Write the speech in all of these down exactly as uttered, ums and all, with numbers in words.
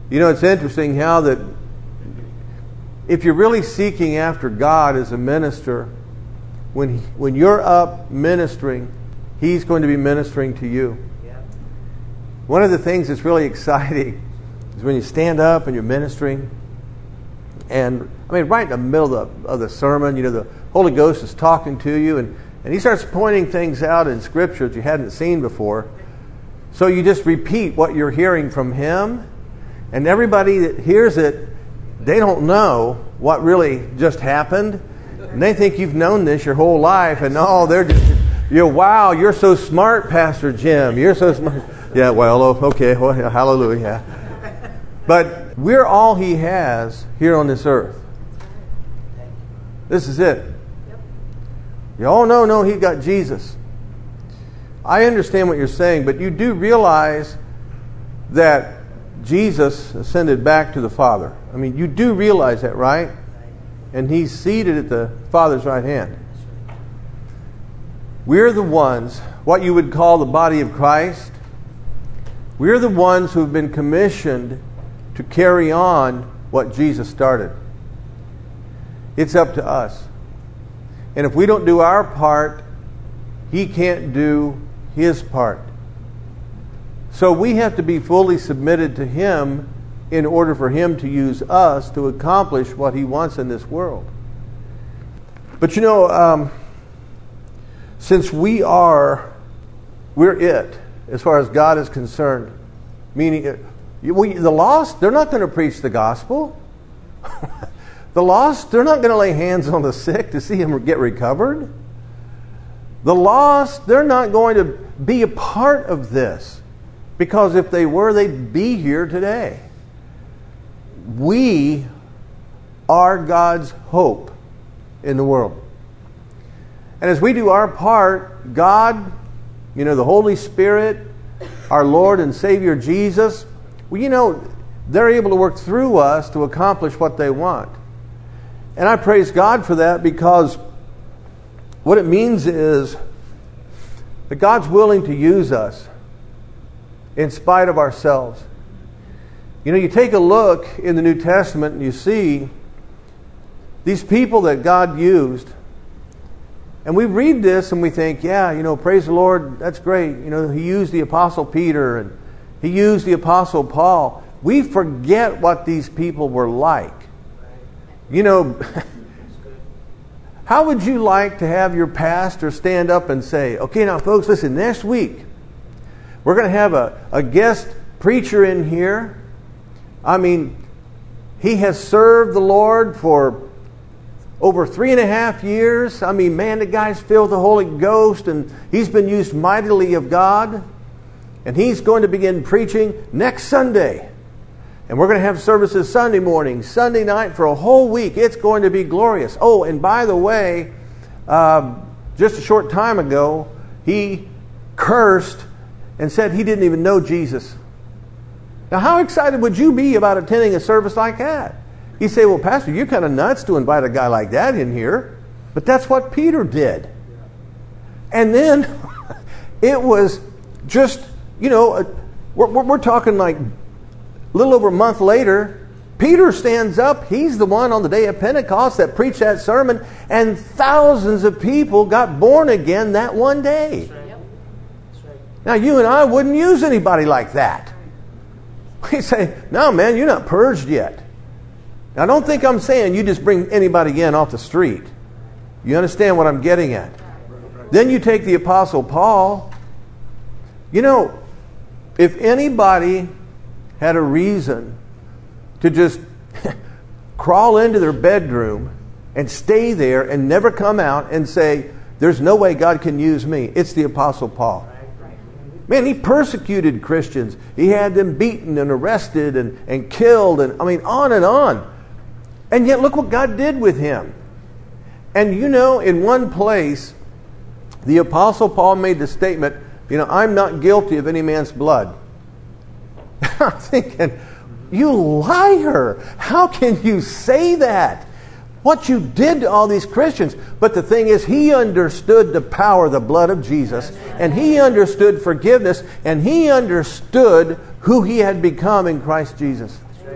You know, it's interesting how that if you're really seeking after God as a minister, when he, when you're up ministering, He's going to be ministering to you. Yeah. One of the things that's really exciting is when you stand up and you're ministering, and I mean, right in the middle of the, of the sermon, you know, the Holy Ghost is talking to you, and, and He starts pointing things out in Scripture that you hadn't seen before. So you just repeat what you're hearing from Him, and everybody that hears it, they don't know what really just happened. And they think you've known this your whole life, and oh, they're just, you know, wow, you're so smart, Pastor Jim. You're so smart. Yeah, well, okay, well, hallelujah. But we're all He has here on this earth. This is it. You all know, no, He's got Jesus. I understand what you're saying, but you do realize that Jesus ascended back to the Father. I mean, you do realize that, right? And He's seated at the Father's right hand. We're the ones, what you would call the body of Christ. We're the ones who have been commissioned to carry on what Jesus started. It's up to us. And if we don't do our part, He can't do His part. So we have to be fully submitted to Him in order for Him to use us to accomplish what He wants in this world. But you know, um, since we are, we're it, as far as God is concerned, meaning we, the lost, they're not going to preach the gospel. The lost, they're not going to lay hands on the sick to see them get recovered. The lost, they're not going to be a part of this, because if they were, they'd be here today. We are God's hope in the world. And as we do our part, God, you know, the Holy Spirit, our Lord and Savior Jesus, well, you know, they're able to work through us to accomplish what they want. And I praise God for that, because what it means is that God's willing to use us in spite of ourselves. You know, you take a look in the New Testament and you see these people that God used. And we read this and we think, yeah, you know, praise the Lord, that's great. You know, He used the Apostle Peter and He used the Apostle Paul. We forget what these people were like. You know, how would you like to have your pastor stand up and say, okay, now folks, listen, next week we're going to have a, a guest preacher in here. I mean, he has served the Lord for over three and a half years. I mean, man, the guy's filled with the Holy Ghost, and he's been used mightily of God. And he's going to begin preaching next Sunday. And we're going to have services Sunday morning, Sunday night, for a whole week. It's going to be glorious. Oh, and by the way, um, just a short time ago, he cursed and said he didn't even know Jesus. Now, how excited would you be about attending a service like that? You say, well, Pastor, you're kind of nuts to invite a guy like that in here. But that's what Peter did. And then it was just, you know, we're, we're talking like a little over a month later, Peter stands up. He's the one on the day of Pentecost that preached that sermon, and thousands of people got born again that one day. That's right. Yep. That's right. Now, you and I wouldn't use anybody like that. We say, no, man, you're not purged yet. Now, don't think I'm saying you just bring anybody in off the street. You understand what I'm getting at? Then you take the Apostle Paul. You know, if anybody had a reason to just crawl into their bedroom and stay there and never come out and say, there's no way God can use me, it's the Apostle Paul. Man, he persecuted Christians. He had them beaten and arrested and, and killed, and I mean, on and on. And yet, look what God did with him. And you know, in one place, the Apostle Paul made the statement, you know, I'm not guilty of any man's blood. I'm thinking, you liar! How can you say that? What you did to all these Christians. But the thing is, he understood the power of the blood of Jesus, and he understood forgiveness, and he understood who he had become in Christ Jesus.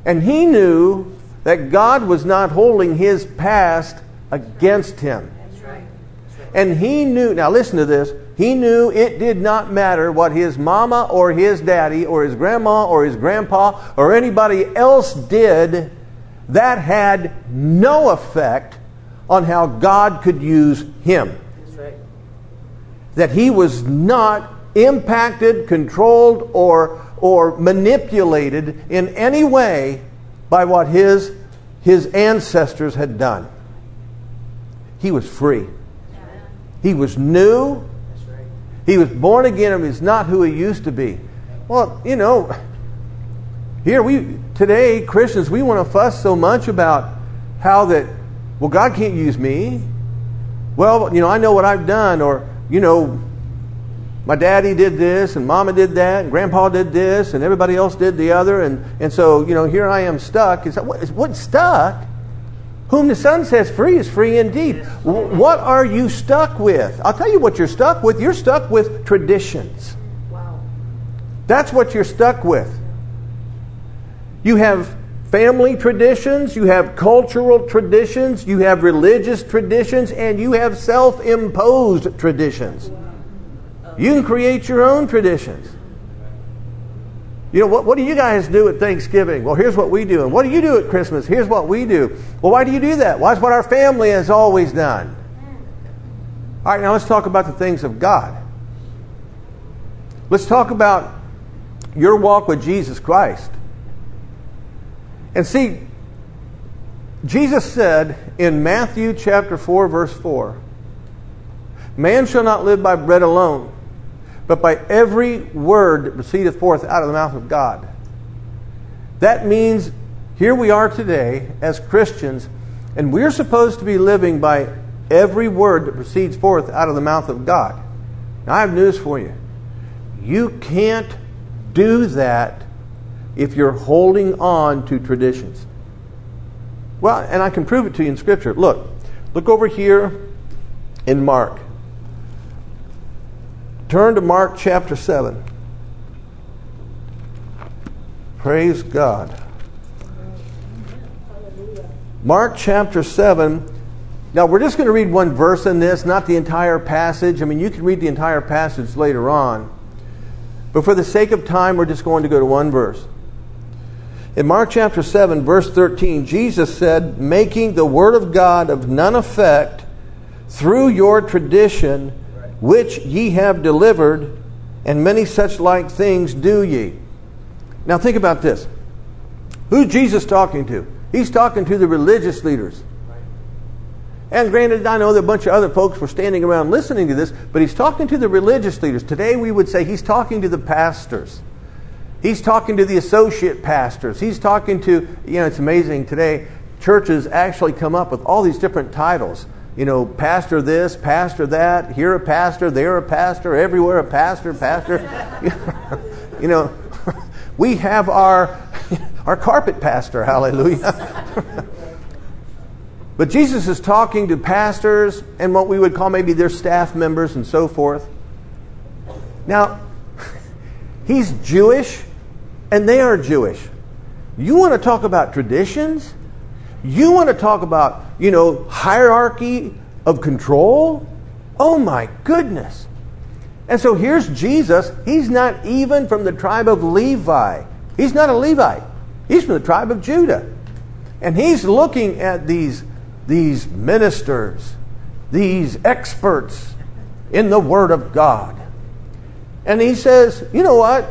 And he knew that God was not holding his past against him. That's right. That's right. And he knew, now listen to this, he knew it did not matter what his mama or his daddy or his grandma or his grandpa or anybody else did. That had no effect on how God could use him. That's right. That he was not impacted, controlled, or, or manipulated in any way by what his, his ancestors had done. He was free. He was new. That's right. He was born again, and he's not who he used to be. Well, you know, here we today, Christians, we want to fuss so much about how that, well, God can't use me. Well, you know, I know what I've done, or, you know, my daddy did this, and mama did that, and grandpa did this, and everybody else did the other, and, and so, you know, here I am stuck. Is that, what, what stuck? Whom the Son sets free is free indeed. What are you stuck with? I'll tell you what you're stuck with. You're stuck with traditions. Wow. That's what you're stuck with. You have family traditions, you have cultural traditions, you have religious traditions, and you have self-imposed traditions. You can create your own traditions. You know, what, what do you guys do at Thanksgiving? Well, here's what we do. And what do you do at Christmas? Here's what we do. Well, why do you do that? Well, that's what our family has always done. All right, now let's talk about the things of God. Let's talk about your walk with Jesus Christ. And see, Jesus said in Matthew chapter four, verse four, "Man shall not live by bread alone, but by every word that proceedeth forth out of the mouth of God." That means here we are today as Christians, and we're supposed to be living by every word that proceeds forth out of the mouth of God. Now, I have news for you. You can't do that if you're holding on to traditions. Well, and I can prove it to you in Scripture. Look, look over here in Mark. Turn to Mark chapter seven. Praise God. Mark chapter seven. Now, we're just going to read one verse in this, not the entire passage. I mean, you can read the entire passage later on. But for the sake of time, we're just going to go to one verse. In Mark chapter seven, verse thirteen, Jesus said, "Making the word of God of none effect through your tradition, which ye have delivered, and many such like things do ye." Now think about this. Who's Jesus talking to? He's talking to the religious leaders. And granted, I know that a bunch of other folks were standing around listening to this, but he's talking to the religious leaders. Today we would say he's talking to the pastors. He's talking to the associate pastors. He's talking to, you know, it's amazing today, churches actually come up with all these different titles. You know, pastor this, pastor that, here a pastor, there a pastor, everywhere a pastor, pastor. You know, we have our our carpet pastor, hallelujah. But Jesus is talking to pastors and what we would call maybe their staff members and so forth. Now, he's Jewish and they are Jewish. You want to talk about traditions? You want to talk about, you know, hierarchy of control? Oh my goodness. And so here's Jesus. He's not even from the tribe of Levi. He's not a Levite. He's from the tribe of Judah. And he's looking at these, these ministers, these experts in the Word of God. And he says, you know what?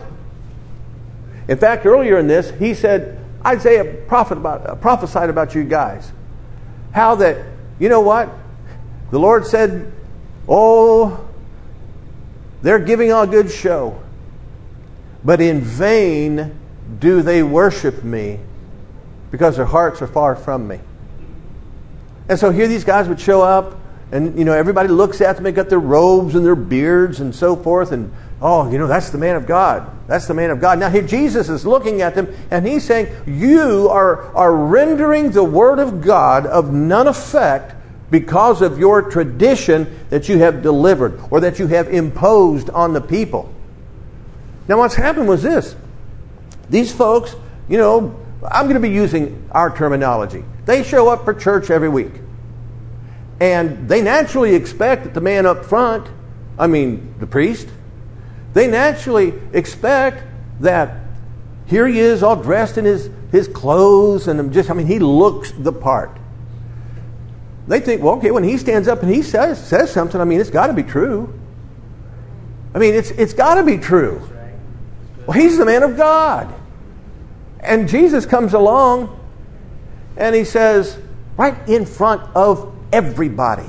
In fact, earlier in this, he said, Isaiah prophet about, uh, prophesied about you guys. How that, you know what? The Lord said, oh, they're giving a good show, but in vain do they worship me, because their hearts are far from me. And so here these guys would show up, and you know everybody looks at them. They got their robes and their beards and so forth, and oh, you know that's the man of God. That's the man of God. Now here Jesus is looking at them, and he's saying, you are are rendering the Word of God of none effect because of your tradition that you have delivered or that you have imposed on the people. Now what's happened was this. These folks, you know, I'm going to be using our terminology. They show up for church every week. And they naturally expect that the man up front, I mean the priest, they naturally expect that here he is all dressed in his, his clothes and just, I mean, he looks the part. They think, well, okay, when he stands up and he says says something, I mean, it's got to be true. I mean, it's it's got to be true. Well, he's the man of God. And Jesus comes along and he says, right in front of everybody,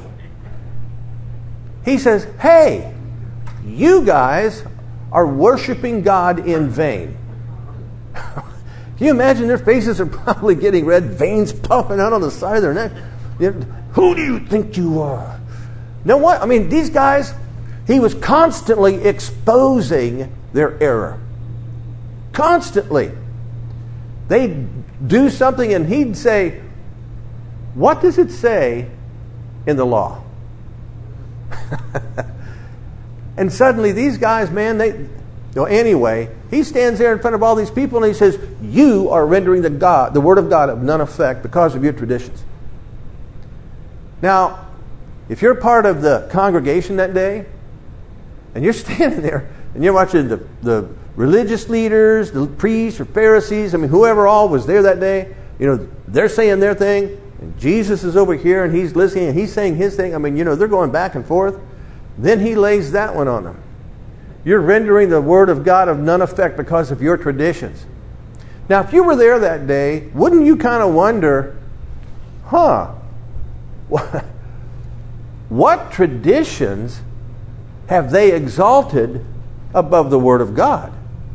he says, hey, you guys are worshiping God in vain. Can you imagine their faces are probably getting red, veins puffing out on the side of their neck? Who do you think you are? Now what? I mean, these guys, he was constantly exposing their error. Constantly. They'd do something and he'd say, what does it say in the law? And suddenly these guys, man, they... Well, anyway, he stands there in front of all these people and he says, you are rendering the God, the Word of God of none effect because of your traditions. Now, if you're part of the congregation that day, and you're standing there, and you're watching the, the religious leaders, the priests or Pharisees, I mean, whoever all was there that day, you know, they're saying their thing, and Jesus is over here, and he's listening, and he's saying his thing. I mean, you know, they're going back and forth. Then he lays that one on them. You're rendering the Word of God of none effect because of your traditions. Now, if you were there that day, wouldn't you kind of wonder, huh, what traditions have they exalted above the Word of God?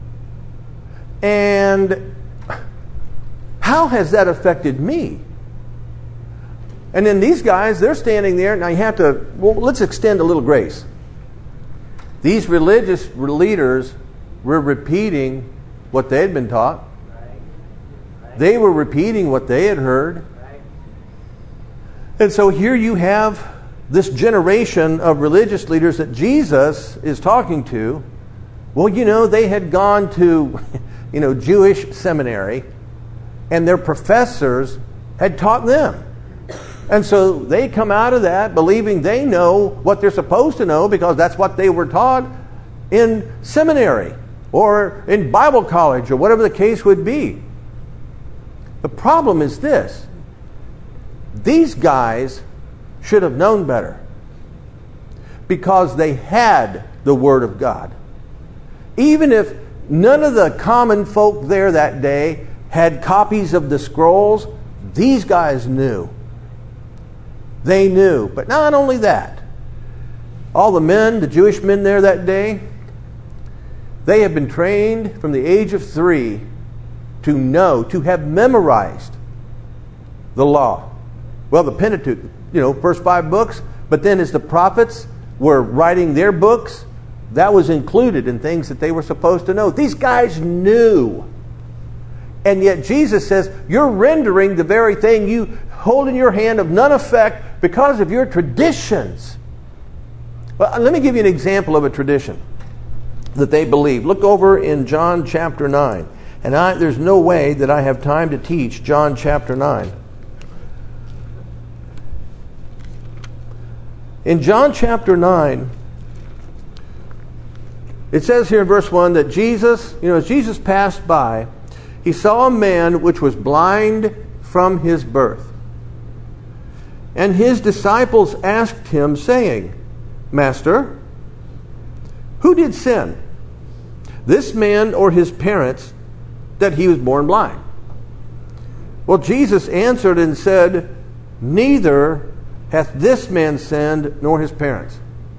And how has that affected me? And then these guys, they're standing there. Now you have to, well, let's extend a little grace. These religious leaders were repeating what they had been taught. They were repeating what they had heard. And so here you have this generation of religious leaders that Jesus is talking to. Well, you know, they had gone to, you know, Jewish seminary, and their professors had taught them. And so they come out of that believing they know what they're supposed to know because that's what they were taught in seminary or in Bible college or whatever the case would be. The problem is this. These guys should have known better because they had the Word of God. Even if none of the common folk there that day had copies of the scrolls, these guys knew. They knew. But not only that, all the men, the Jewish men there that day, they have been trained from the age of three to know, to have memorized the law. Well, the Pentateuch, you know, first five books, but then as the prophets were writing their books, that was included in things that they were supposed to know. These guys knew. And yet Jesus says, you're rendering the very thing you hold in your hand of none effect because of your traditions. Well, let me give you an example of a tradition that they believe. Look over in John chapter nine. And I, there's no way that I have time to teach John chapter nine. In John chapter nine, it says here in verse one that Jesus, you know, as Jesus passed by, he saw a man which was blind from his birth. And his disciples asked him, saying, Master, who did sin, this man or his parents, that he was born blind? Well, Jesus answered and said, neither hath this man sinned nor his parents.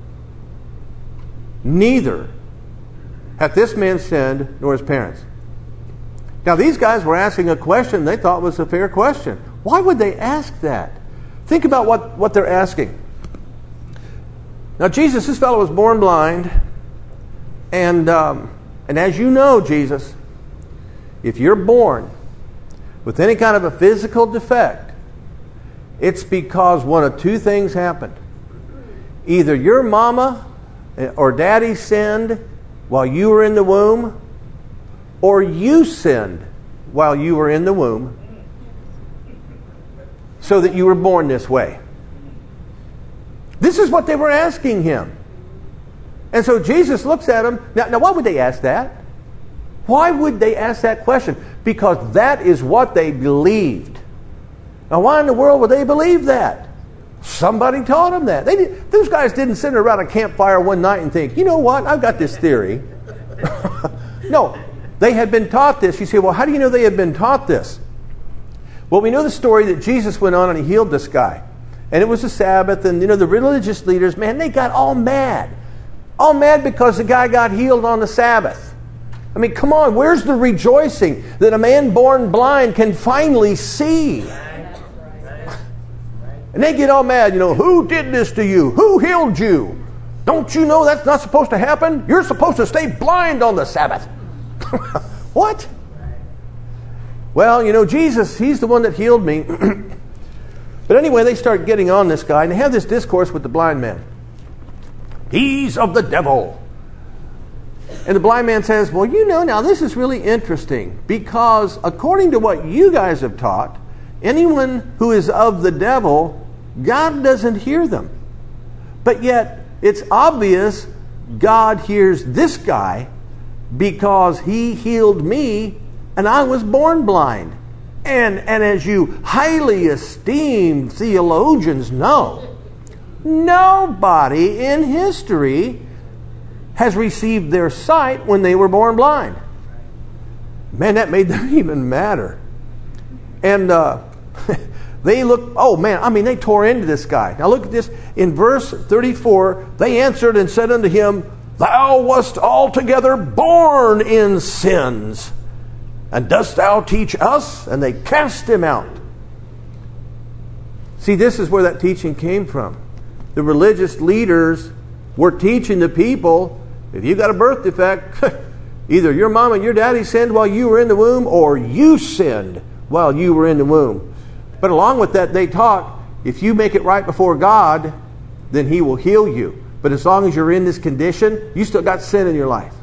Neither hath this man sinned nor his parents. Now, these guys were asking a question they thought was a fair question. Why would they ask that? Think about what, what they're asking. Now, Jesus, this fellow was born blind. And, um, and as you know, Jesus, if you're born with any kind of a physical defect, it's because one of two things happened. Either your mama or daddy sinned while you were in the womb, or you sinned while you were in the womb, so that you were born this way? This is what they were asking him. And so Jesus looks at them. Now, now, why would they ask that? Why would they ask that question? Because that is what they believed. Now, why in the world would they believe that? Somebody taught them that. They did, those guys didn't sit around a campfire one night and think, you know what, I've got this theory. No, they had been taught this. You say, well, how do you know they had been taught this? Well, we know the story that Jesus went on and he healed this guy. And it was the Sabbath, and you know, the religious leaders, man, they got all mad. All mad because the guy got healed on the Sabbath. I mean, come on, where's the rejoicing that a man born blind can finally see? And they get all mad, you know, who did this to you? Who healed you? Don't you know that's not supposed to happen? You're supposed to stay blind on the Sabbath. What? Well, you know, Jesus, he's the one that healed me. But anyway, they start getting on this guy, and they have this discourse with the blind man. He's of the devil. And the blind man says, well, you know, now this is really interesting, because according to what you guys have taught, anyone who is of the devil, God doesn't hear them. But yet, it's obvious God hears this guy because he healed me and I was born blind. And, and as you highly esteemed theologians know, nobody in history has received their sight when they were born blind. Man, that made them even madder. And uh, they look, oh man, I mean, they tore into this guy. Now look at this. In verse thirty-four, they answered and said unto him, Thou wast altogether born in sins, and dost thou teach us? And they cast him out. See, this is where that teaching came from. The religious leaders were teaching the people, if you got a birth defect, either your mom and your daddy sinned while you were in the womb, or you sinned while you were in the womb. But along with that, they taught, if you make it right before God, then He will heal you. But as long as you're in this condition, you still got sin in your life.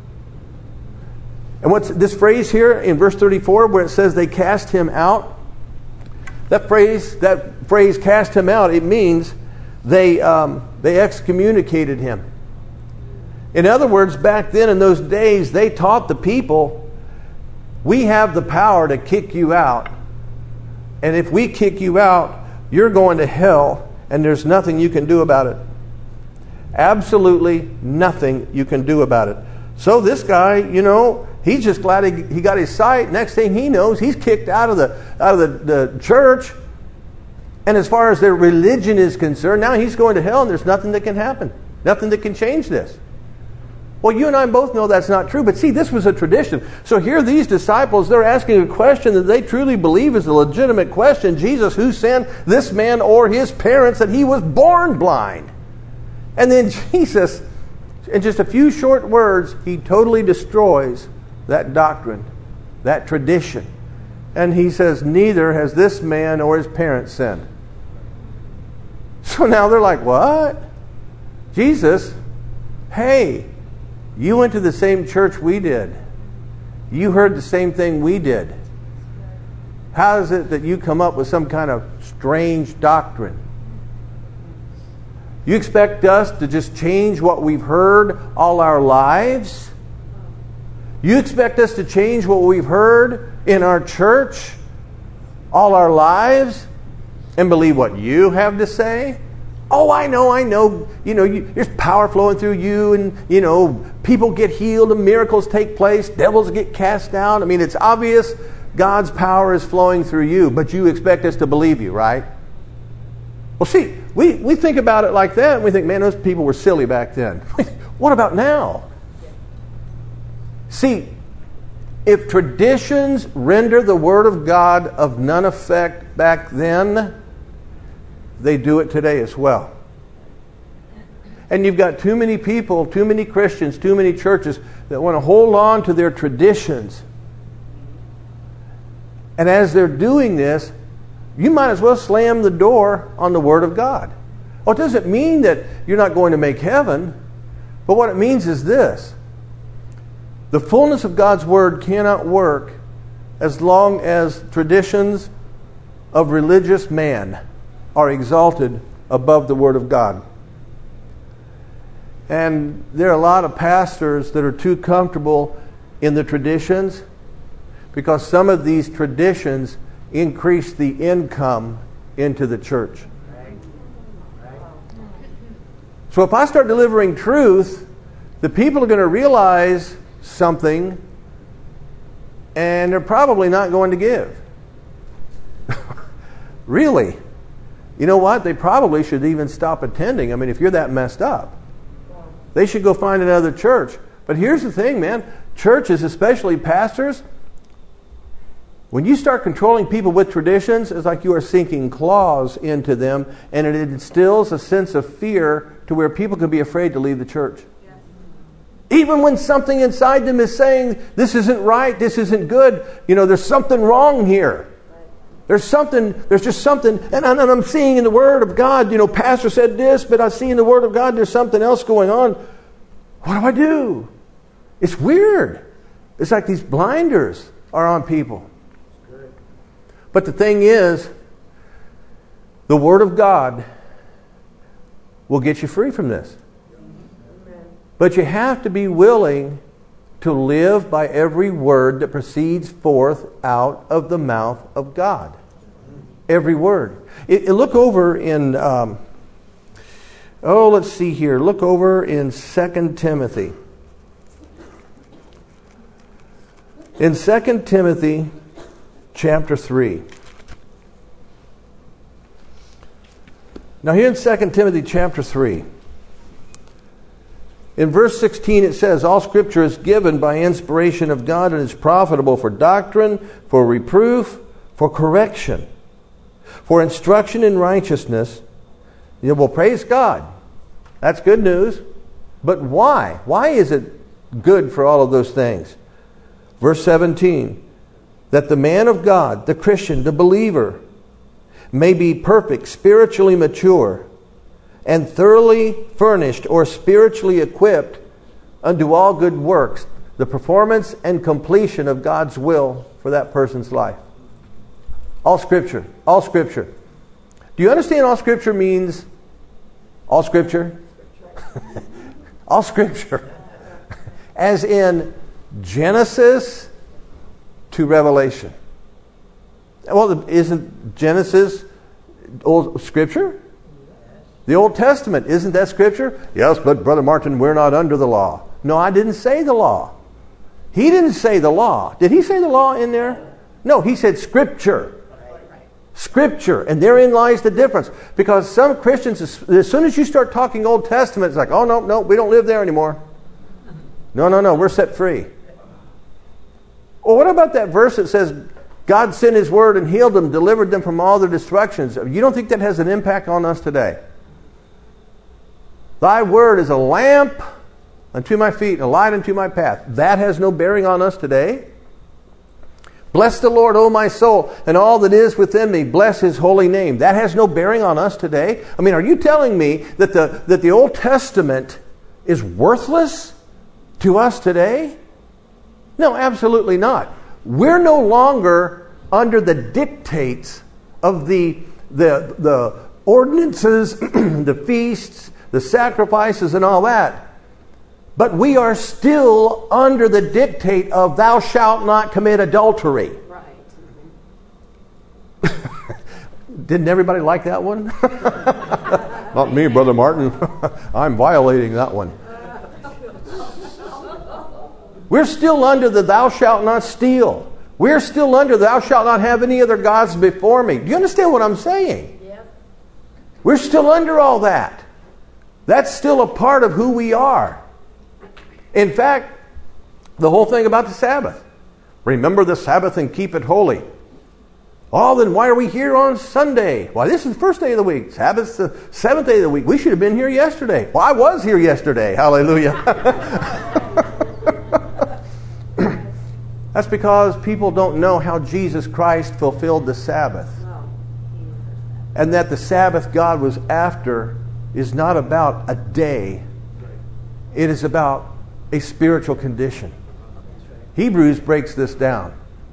And what's this phrase here in verse thirty-four where it says they cast him out? That phrase, that phrase cast him out, it means they um, they excommunicated him. In other words, back then in those days, they taught the people, we have the power to kick you out. And if we kick you out, you're going to hell, and there's nothing you can do about it. Absolutely nothing you can do about it. So this guy, you know, he's just glad he, he got his sight. Next thing he knows, he's kicked out of the out of the, the church. And as far as their religion is concerned, now he's going to hell, and there's nothing that can happen. Nothing that can change this. Well, you and I both know that's not true. But see, this was a tradition. So here these disciples, they're asking a question that they truly believe is a legitimate question. Jesus, who sinned, this man or his parents, that he was born blind? And then Jesus, in just a few short words, he totally destroys that doctrine, that tradition. And he says, neither has this man or his parents sinned. So now they're like, what? Jesus, hey, you went to the same church we did. You heard the same thing we did. How is it that you come up with some kind of strange doctrine? You expect us to just change what we've heard all our lives? You expect us to change what we've heard in our church all our lives and believe what you have to say? Oh, I know, I know. You know, you, there's power flowing through you, and, you know, people get healed and miracles take place. Devils get cast out. I mean, it's obvious God's power is flowing through you, but you expect us to believe you, right? Well, see, we, we think about it like that, and we think, man, those people were silly back then. What about now? See, if traditions render the Word of God of none effect back then, they do it today as well. And you've got too many people, too many Christians, too many churches that want to hold on to their traditions. And as they're doing this, you might as well slam the door on the Word of God. Well, it doesn't mean that you're not going to make heaven, but what it means is this. The fullness of God's Word cannot work as long as traditions of religious man are exalted above the Word of God. And there are a lot of pastors that are too comfortable in the traditions because some of these traditions increase the income into the church. So if I start delivering truth, the people are going to realize something and they're probably not going to give. Really. You know what? They probably should even stop attending. I mean, if you're that messed up, they should go find another church. But here's the thing, man. Churches, especially pastors, when you start controlling people with traditions, it's like you are sinking claws into them, and it instills a sense of fear to where people can be afraid to leave the church. Yes. Even when something inside them is saying, this isn't right, this isn't good, you know, there's something wrong here. There's something, there's just something, and I'm seeing in the Word of God, you know, Pastor said this, but I see in the Word of God there's something else going on. What do I do? It's weird. It's like these blinders are on people. But the thing is, the Word of God will get you free from this. But you have to be willing to live by every word that proceeds forth out of the mouth of God. Every word. It, it, look over in, um, oh, let's see here. Look over in Second Timothy. In Second Timothy chapter three. Now here in Second Timothy chapter three, in verse sixteen it says, all Scripture is given by inspiration of God and is profitable for doctrine, for reproof, for correction, for instruction in righteousness. You know, well, praise God. That's good news. But why? Why is it good for all of those things? Verse seventeen, that the man of God, the Christian, the believer, may be perfect, spiritually mature, and thoroughly furnished or spiritually equipped unto all good works, the performance and completion of God's will for that person's life. All Scripture. All Scripture. Do you understand all Scripture means? All Scripture? All Scripture. As in Genesis to Revelation. Well, isn't Genesis old Scripture? The Old Testament, isn't that Scripture? Yes, but Brother Martin, we're not under the law. No, I didn't say the law. He didn't say the law. Did he say the law in there? No, he said Scripture. Scripture. And therein lies the difference. Because some Christians, as soon as you start talking Old Testament, it's like, oh, no, no, we don't live there anymore. No, no, no, we're set free. Well, what about that verse that says, God sent His Word and healed them, delivered them from all their destructions? You don't think that has an impact on us today? Thy Word is a lamp unto my feet and a light unto my path. That has no bearing on us today. Bless the Lord, O my soul, and all that is within me. Bless His holy name. That has no bearing on us today. I mean, are you telling me that the, that the Old Testament is worthless to us today? No, absolutely not. We're no longer under the dictates of the, the, the ordinances, the feasts, the sacrifices, and all that. But we are still under the dictate of thou shalt not commit adultery. Right. Didn't everybody like that one? Not me, Brother Martin. I'm violating that one. We're still under the thou shalt not steal. We're still under the thou shalt not have any other gods before me. Do you understand what I'm saying? Yep. We're still under all that. That's still a part of who we are. In fact, the whole thing about the Sabbath. Remember the Sabbath and keep it holy. Oh, then why are we here on Sunday? Why, this is the first day of the week. Sabbath's the seventh day of the week. We should have been here yesterday. Well, I was here yesterday. Hallelujah. That's because people don't know how Jesus Christ fulfilled the Sabbath. And that the Sabbath God was after is not about a day. It is about a spiritual condition. Hebrews breaks this down.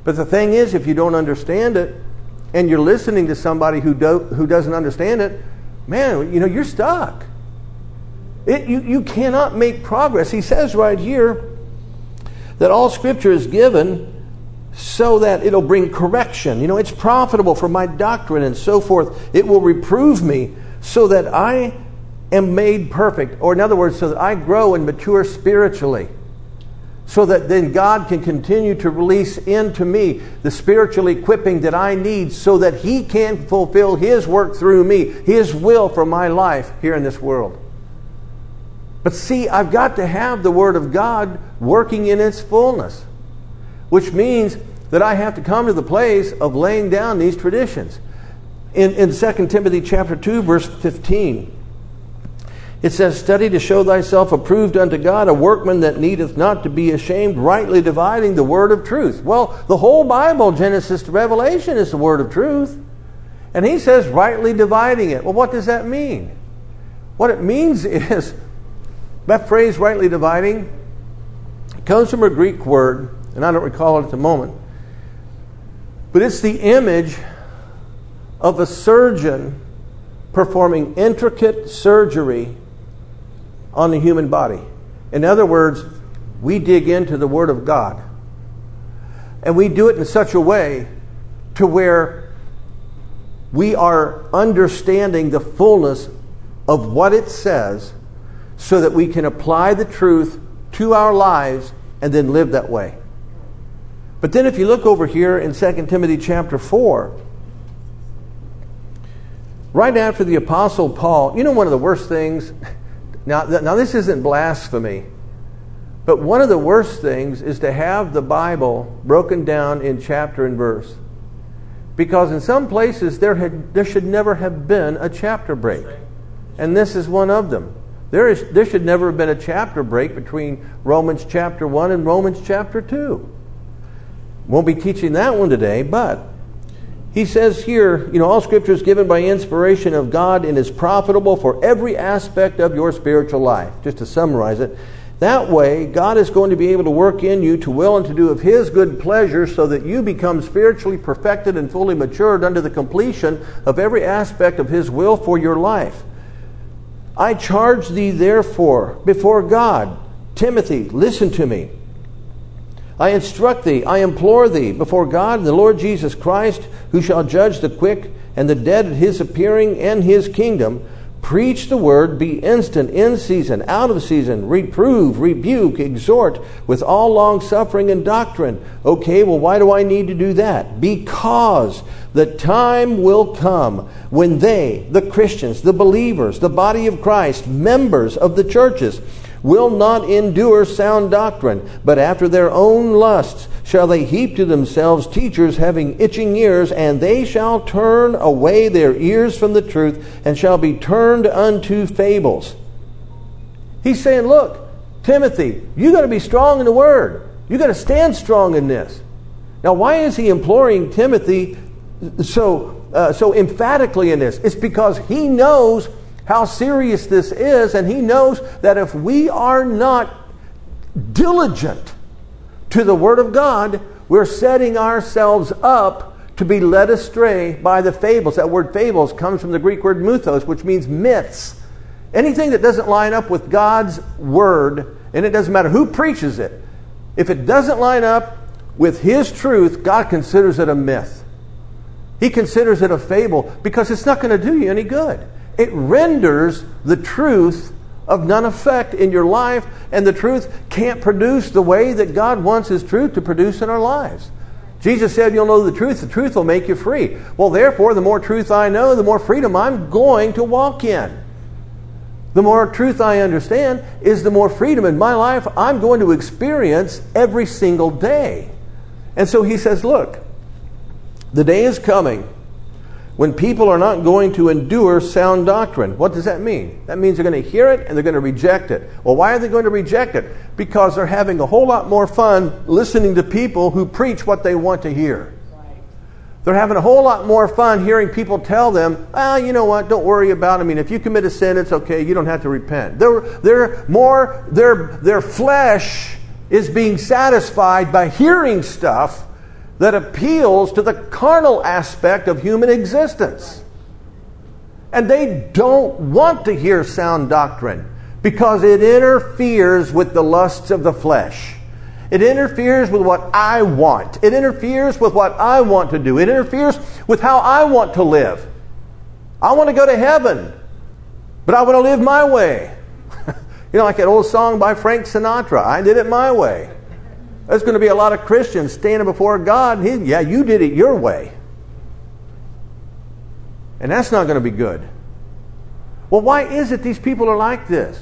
But the thing is, if you don't understand it, and you're listening to somebody who do, who doesn't understand it, man, you know, you're stuck. It, you, you cannot make progress. He says right here that all Scripture is given so that it'll bring correction. You know, it's profitable for my doctrine and so forth. It will reprove me so that I am made perfect. Or in other words, so that I grow and mature spiritually. So that then God can continue to release into me the spiritual equipping that I need so that He can fulfill His work through me, His will for my life here in this world. But see, I've got to have the Word of God working in its fullness, which means that I have to come to the place of laying down these traditions. In, in Second Timothy chapter two, verse fifteen, it says, "Study to show thyself approved unto God, a workman that needeth not to be ashamed, rightly dividing the word of truth." Well, the whole Bible, Genesis to Revelation, is the word of truth. And he says, rightly dividing it. Well, what does that mean? What it means is, that phrase, rightly dividing, comes from a Greek word, and I don't recall it at the moment, but it's the image of a surgeon performing intricate surgery on the human body. In other words, we dig into the Word of God. And we do it in such a way to where we are understanding the fullness of what it says so that we can apply the truth to our lives and then live that way. But then if you look over here in Second Timothy chapter four, right after the Apostle Paul, you know one of the worst things, now, now this isn't blasphemy, but one of the worst things is to have the Bible broken down in chapter and verse. Because in some places there had, there should never have been a chapter break. And this is one of them. There is there should never have been a chapter break between Romans chapter one and Romans chapter two. Won't be teaching that one today, but he says here, you know, all Scripture is given by inspiration of God and is profitable for every aspect of your spiritual life. Just to summarize it, that way God is going to be able to work in you to will and to do of His good pleasure so that you become spiritually perfected and fully matured unto the completion of every aspect of His will for your life. I charge thee therefore before God, Timothy, listen to me. I instruct thee, I implore thee, before God and the Lord Jesus Christ, who shall judge the quick and the dead at His appearing and His kingdom, preach the word, be instant, in season, out of season, reprove, rebuke, exhort, with all long suffering and doctrine. Okay, well, why do I need to do that? Because the time will come when they, the Christians, the believers, the body of Christ, members of the churches, will not endure sound doctrine, but after their own lusts shall they heap to themselves teachers having itching ears, and they shall turn away their ears from the truth, and shall be turned unto fables. He's saying, look, Timothy, you got to be strong in the Word. You got to stand strong in this. Now, why is he imploring Timothy so uh, so emphatically in this? It's because he knows how serious this is, and he knows that if we are not diligent to the Word of God, we're setting ourselves up to be led astray by the fables. That word fables comes from the Greek word mythos, which means myths. Anything that doesn't line up with God's Word, and it doesn't matter who preaches it, if it doesn't line up with His truth, God considers it a myth. He considers it a fable because it's not going to do you any good. It renders the truth of none effect in your life, and the truth can't produce the way that God wants His truth to produce in our lives. Jesus said, you'll know the truth, the truth will make you free. Well, therefore, the more truth I know, the more freedom I'm going to walk in. The more truth I understand is the more freedom in my life I'm going to experience every single day. And so he says, look, the day is coming when people are not going to endure sound doctrine. What does that mean? That means they're going to hear it and they're going to reject it. Well, why are they going to reject it? Because they're having a whole lot more fun listening to people who preach what they want to hear. They're having a whole lot more fun hearing people tell them, ah, you know what, don't worry about it. I mean, if you commit a sin, it's okay. You don't have to repent. They're, they're more, their, their flesh is being satisfied by hearing stuff that appeals to the carnal aspect of human existence. And they don't want to hear sound doctrine because it interferes with the lusts of the flesh. It interferes with what I want. It interferes with what I want to do. It interferes with how I want to live. I want to go to heaven, but I want to live my way. You know, like that old song by Frank Sinatra, I did it my way. There's going to be a lot of Christians standing before God. And he, yeah, you did it your way. And that's not going to be good. Well, why is it these people are like this?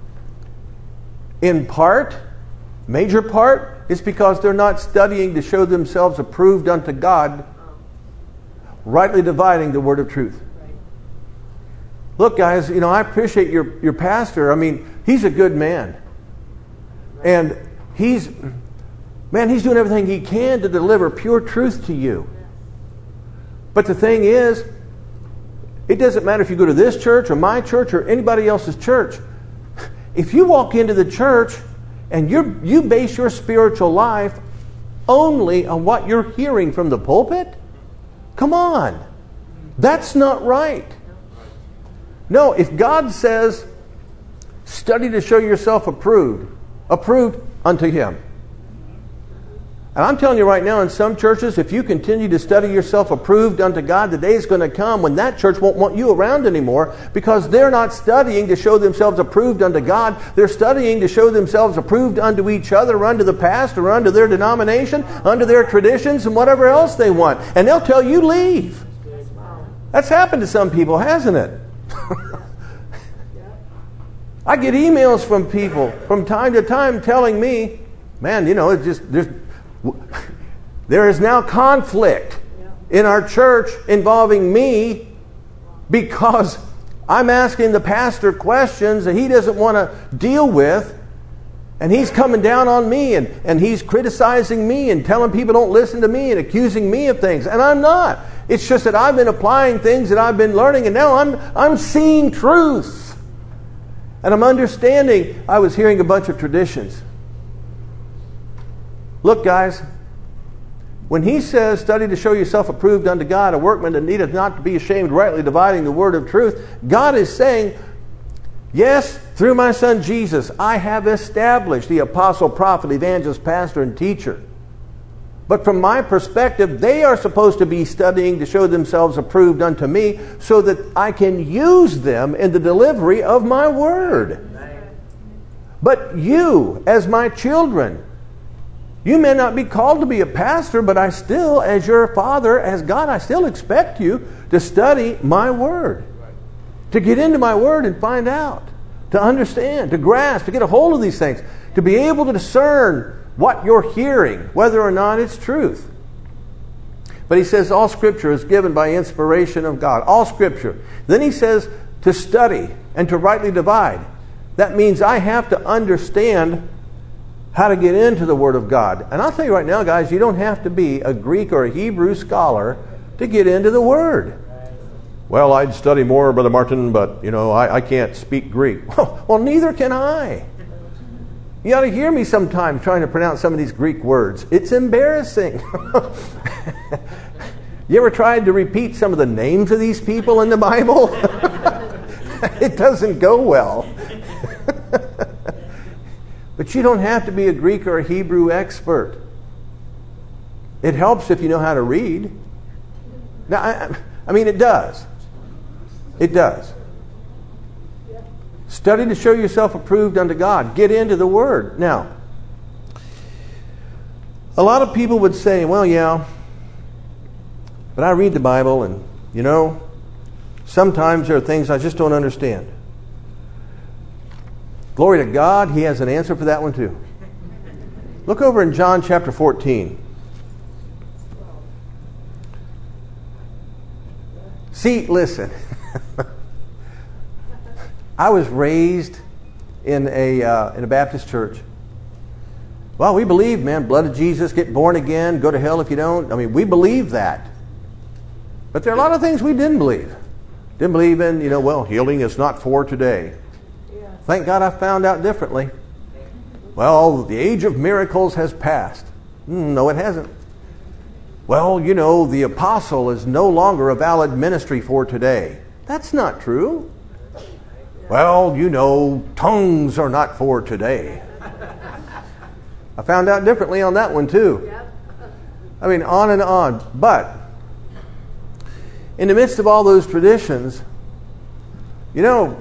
In part, major part, it's because they're not studying to show themselves approved unto God, rightly dividing the word of truth. Look, guys, you know, I appreciate your, your pastor. I mean, he's a good man. And he's, man, he's doing everything he can to deliver pure truth to you. But the thing is, it doesn't matter if you go to this church or my church or anybody else's church. If you walk into the church and you you base your spiritual life only on what you're hearing from the pulpit, come on. That's not right. No, if God says, study to show yourself approved, approved unto Him. And I'm telling you right now, in some churches, if you continue to study yourself approved unto God, the day is going to come when that church won't want you around anymore because they're not studying to show themselves approved unto God. They're studying to show themselves approved unto each other, or unto the pastor, or unto their denomination, unto their traditions, and whatever else they want. And they'll tell you, leave. That's happened to some people, hasn't it? I get emails from people from time to time telling me, man, you know, it's just, there's, there is now conflict in our church involving me because I'm asking the pastor questions that he doesn't want to deal with, and he's coming down on me, and, and he's criticizing me and telling people don't listen to me and accusing me of things, and I'm not. It's just that I've been applying things that I've been learning, and now I'm I'm seeing truth. And I'm understanding. I was hearing a bunch of traditions. Look, guys, when he says, study to show yourself approved unto God, a workman that needeth not to be ashamed, rightly dividing the word of truth, God is saying, yes, through my son Jesus, I have established the apostle, prophet, evangelist, pastor, and teacher. But from my perspective, they are supposed to be studying to show themselves approved unto me so that I can use them in the delivery of my word. But you, as my children, you may not be called to be a pastor, but I still, as your father, as God, I still expect you to study my word. To get into my word and find out. To understand, to grasp, to get a hold of these things. To be able to discern what you're hearing, whether or not it's truth. But he says all Scripture is given by inspiration of God. All Scripture. Then he says to study and to rightly divide. That means I have to understand how to get into the Word of God. And I'll tell you right now, guys, you don't have to be a Greek or a Hebrew scholar to get into the Word. Well, I'd study more, Brother Martin, but, you know, I, I can't speak Greek. Well, neither can I. You ought to hear me sometimes trying to pronounce some of these Greek words. It's embarrassing. You ever tried to repeat some of the names of these people in the Bible? It doesn't go well. But you don't have to be a Greek or a Hebrew expert. It helps if you know how to read. Now, I, I mean, it does. It does. Study to show yourself approved unto God. Get into the Word. Now, a lot of people would say, well, yeah, but I read the Bible and, you know, sometimes there are things I just don't understand. Glory to God, He has an answer for that one too. Look over in John chapter fourteen. See, listen. I was raised in a uh, in a Baptist church. Well, we believe, man, blood of Jesus, get born again, go to hell if you don't. I mean, we believe that. But there are a lot of things we didn't believe. Didn't believe in, you know, well, healing is not for today. Yeah. Thank God I found out differently. Well, the age of miracles has passed. Mm, no, it hasn't. well, you know, the apostle is no longer a valid ministry for today. That's not true. Well, you know, tongues are not for today. I found out differently on that one too. I mean, on and on. But in the midst of all those traditions, you know,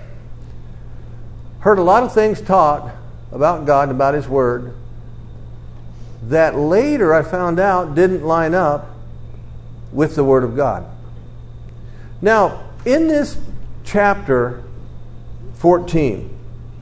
heard a lot of things taught about God and about His Word that later I found out didn't line up with the Word of God. Now, in this chapter fourteen,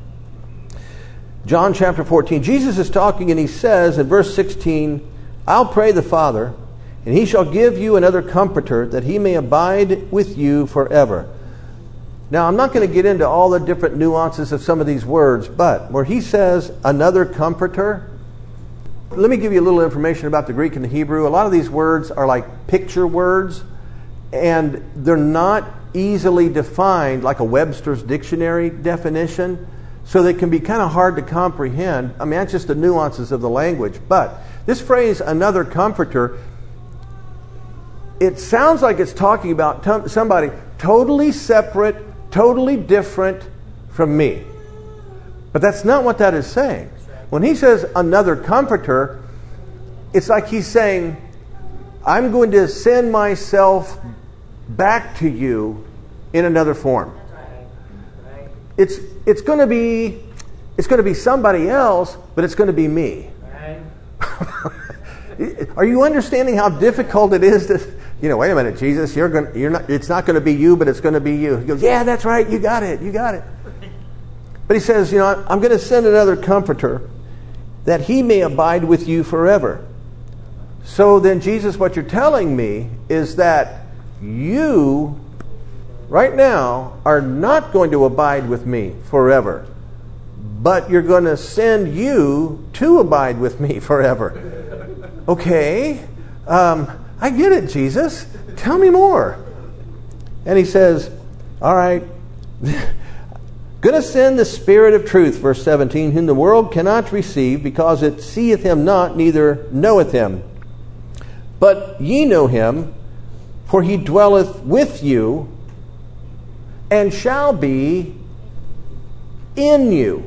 John chapter fourteen, Jesus is talking and He says in verse sixteen, I'll pray the Father, and He shall give you another comforter, that He may abide with you forever. Now, I'm not going to get into all the different nuances of some of these words, but where He says another comforter, let me give you a little information about the Greek and the Hebrew. A lot of these words are like picture words, and they're not easily defined like a Webster's dictionary definition, so they can be kind of hard to comprehend. I mean, that's just the nuances of the language. But this phrase, another comforter, it sounds like it's talking about t- somebody totally separate, totally different from me. But that's not what that is saying. When He says another comforter, it's like He's saying, I'm going to send myself back to you in another form. It's it's going to be it's going to be somebody else, but it's going to be me. Are you understanding how difficult it is to, you know, wait a minute, Jesus, you're going you're not it's not going to be you, but it's going to be you. He goes, yeah, that's right, you got it, you got it. But He says, you know, I'm going to send another comforter, that He may abide with you forever. So then, Jesus, what you're telling me is that you, right now, are not going to abide with me forever, but you're going to send you to abide with me forever. Okay, um, I get it, Jesus. Tell me more. And He says, all right, going to send the Spirit of truth, verse seventeen, whom the world cannot receive, because it seeth Him not, neither knoweth Him. But ye know Him, for He dwelleth with you, and shall be in you.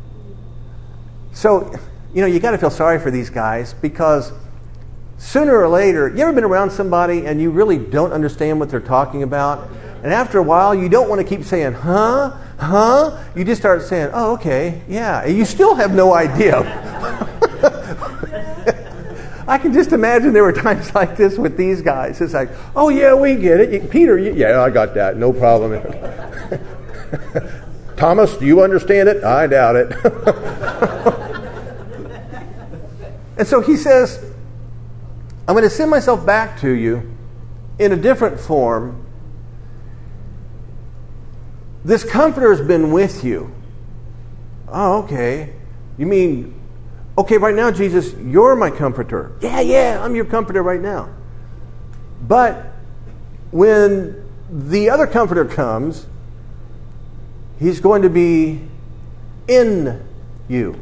So, you know, you got to feel sorry for these guys, because sooner or later, you ever been around somebody and you really don't understand what they're talking about? And after a while, you don't want to keep saying, huh? Huh? You just start saying, oh, okay, yeah. And you still have no idea. I can just imagine there were times like this with these guys. It's like, oh, yeah, we get it. You, Peter, you, yeah, I got that. No problem. Thomas, do you understand it? I doubt it. And so He says, I'm going to send myself back to you in a different form. This Comforter has been with you. Oh, okay. You mean, okay, right now, Jesus, you're my Comforter. Yeah, yeah, I'm your Comforter right now. But when the other Comforter comes, He's going to be in you.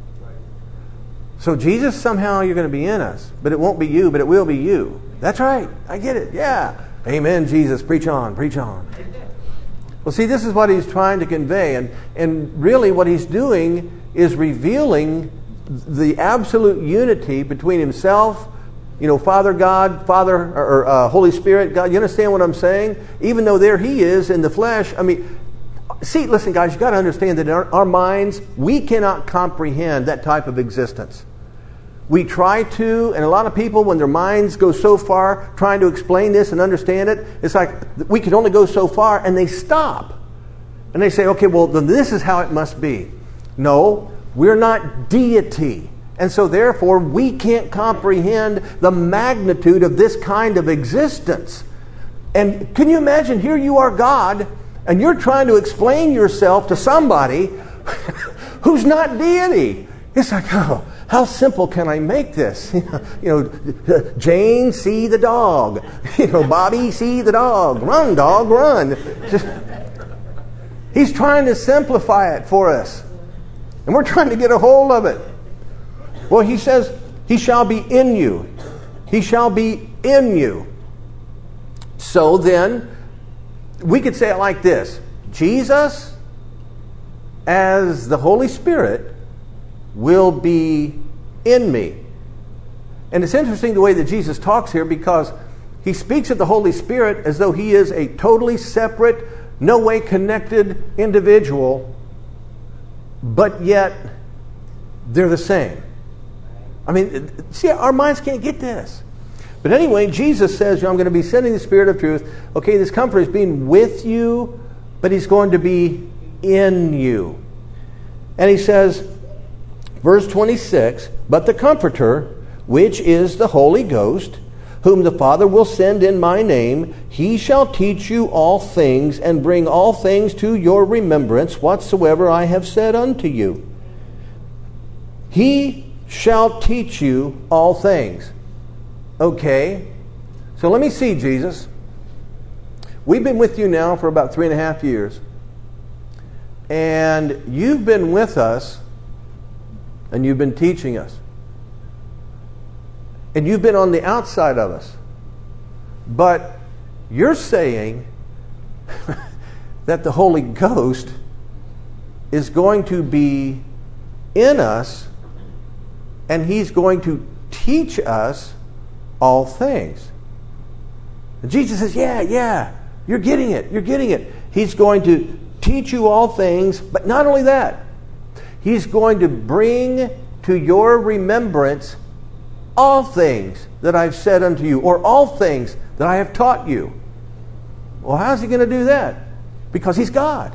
So Jesus, somehow you're going to be in us, but it won't be you, but it will be you. That's right. I get it. Yeah. Amen, Jesus. Preach on, preach on. Well, see, this is what He's trying to convey. And, and really what He's doing is revealing the absolute unity between Himself, you know, Father God, Father, or uh, Holy Spirit, God. You understand what I'm saying? Even though there He is in the flesh. I mean, see, listen, guys, you've got to understand that in our, our minds, we cannot comprehend that type of existence. We try to, and a lot of people, when their minds go so far trying to explain this and understand it, it's like we can only go so far, and they stop. And they say, okay, well, then this is how it must be. No, we're not deity. And so therefore, we can't comprehend the magnitude of this kind of existence. And can you imagine, here you are God, and you're trying to explain yourself to somebody who's not deity. It's like, oh, how simple can I make this? You know, Jane, see the dog. You know, Bobby, see the dog. Run, dog, run. Just, He's trying to simplify it for us. And we're trying to get a hold of it. Well, He says, He shall be in you. He shall be in you. So then, we could say it like this. Jesus, as the Holy Spirit, will be in me. And it's interesting the way that Jesus talks here, because he speaks of the Holy Spirit as though he is a totally separate, no way connected individual, but yet they're the same. I mean, see, our minds can't get this. But anyway, Jesus says, I'm going to be sending the Spirit of truth. Okay, this Comforter is being with you, but he's going to be in you. And he says, verse twenty-six, but the Comforter, which is the Holy Ghost, whom the Father will send in my name, he shall teach you all things, and bring all things to your remembrance, whatsoever I have said unto you. He shall teach you all things. Okay, so let me see, Jesus. We've been with you now for about three and a half years. And you've been with us, and you've been teaching us. And you've been on the outside of us. But you're saying that the Holy Ghost is going to be in us, and he's going to teach us all things. And Jesus says, yeah, yeah, you're getting it, you're getting it. He's going to teach you all things, but not only that, he's going to bring to your remembrance all things that I've said unto you, or all things that I have taught you. Well, how's he going to do that? Because he's God.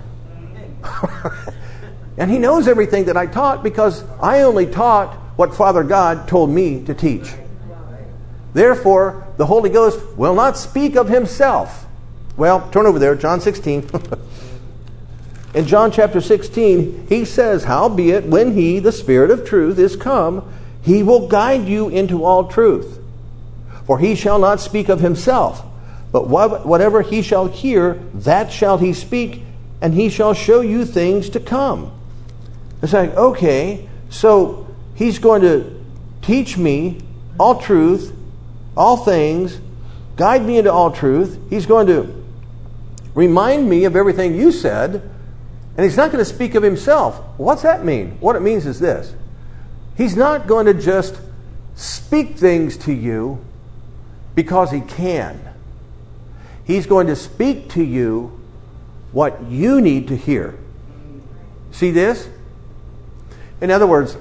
And he knows everything that I taught, because I only taught what Father God told me to teach. Therefore, the Holy Ghost will not speak of himself. Well, turn over there, John sixteen. In John chapter sixteen, he says, howbeit, when he, the Spirit of truth, is come, he will guide you into all truth. For he shall not speak of himself, but whatever he shall hear, that shall he speak, and he shall show you things to come. It's like, okay, so he's going to teach me all truth, all things, guide me into all truth. He's going to remind me of everything you said, and he's not going to speak of himself. What's that mean? What it means is this. He's not going to just speak things to you because he can. He's going to speak to you what you need to hear. See this? In other words,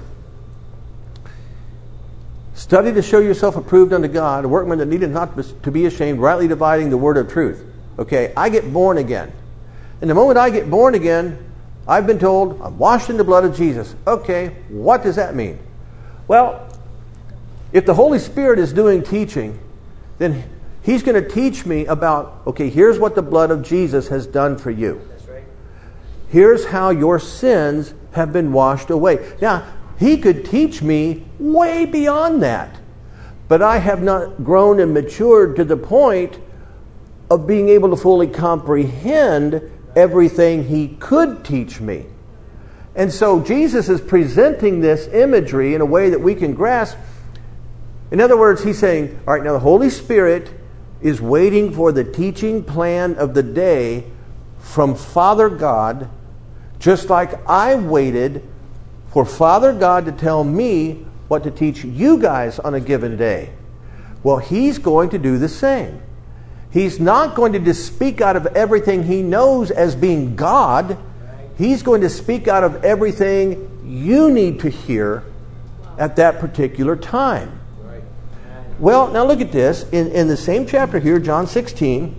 study to show yourself approved unto God, a workman that needeth not to be ashamed, rightly dividing the word of truth. Okay, I get born again. And the moment I get born again, I've been told I'm washed in the blood of Jesus. Okay, what does that mean? Well, if the Holy Spirit is doing teaching, then he's going to teach me about, okay, here's what the blood of Jesus has done for you. That's right. Here's how your sins have been washed away. Now, he could teach me way beyond that. But I have not grown and matured to the point of being able to fully comprehend everything he could teach me. And so Jesus is presenting this imagery in a way that we can grasp. In other words, he's saying, all right, now the Holy Spirit is waiting for the teaching plan of the day from Father God, just like I waited for Father God to tell me what to teach you guys on a given day. Well, he's going to do the same. He's not going to just speak out of everything he knows as being God. He's going to speak out of everything you need to hear at that particular time. Well, now look at this. In, in the same chapter here, John sixteen,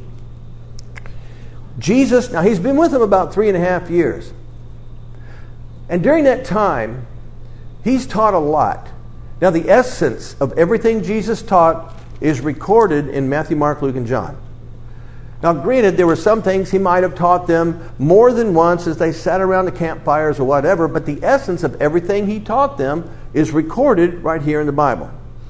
Jesus, now he's been with them about three and a half years. And during that time, he's taught a lot. Now the essence of everything Jesus taught is recorded in Matthew, Mark, Luke, and John. Now granted, there were some things he might have taught them more than once as they sat around the campfires or whatever, but the essence of everything he taught them is recorded right here in the Bible.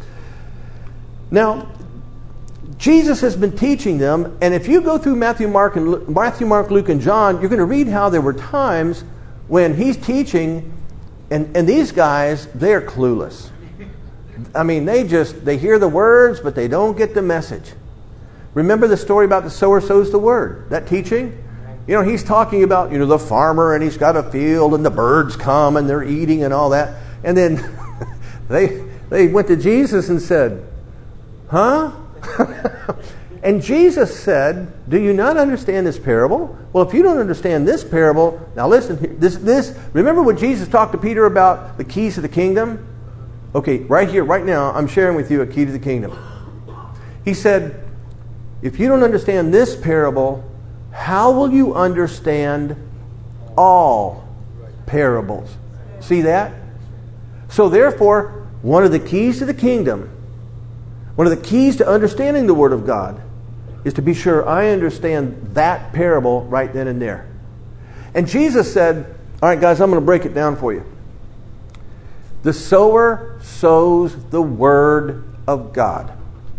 Now, Jesus has been teaching them, and if you go through Matthew, Mark, and Matthew, Mark, Luke, and John, you're going to read how there were times when he's teaching, and, and these guys, they are clueless. I mean, they just, they hear the words, but they don't get the message. Remember the story about the sower sows the word, that teaching? You know, he's talking about, you know, the farmer, and he's got a field, and the birds come, and they're eating and all that. And then they they went to Jesus and said, huh? And Jesus said, do you not understand this parable? Well, if you don't understand this parable, now listen, here, this, this, remember what Jesus talked to Peter about the keys to the kingdom? Okay, right here, right now, I'm sharing with you a key to the kingdom. He said, if you don't understand this parable, how will you understand all parables? See that? So therefore, one of the keys to the kingdom, one of the keys to understanding the Word of God, is to be sure I understand that parable right then and there. And Jesus said, all right, guys, I'm going to break it down for you. The sower sows the Word of God.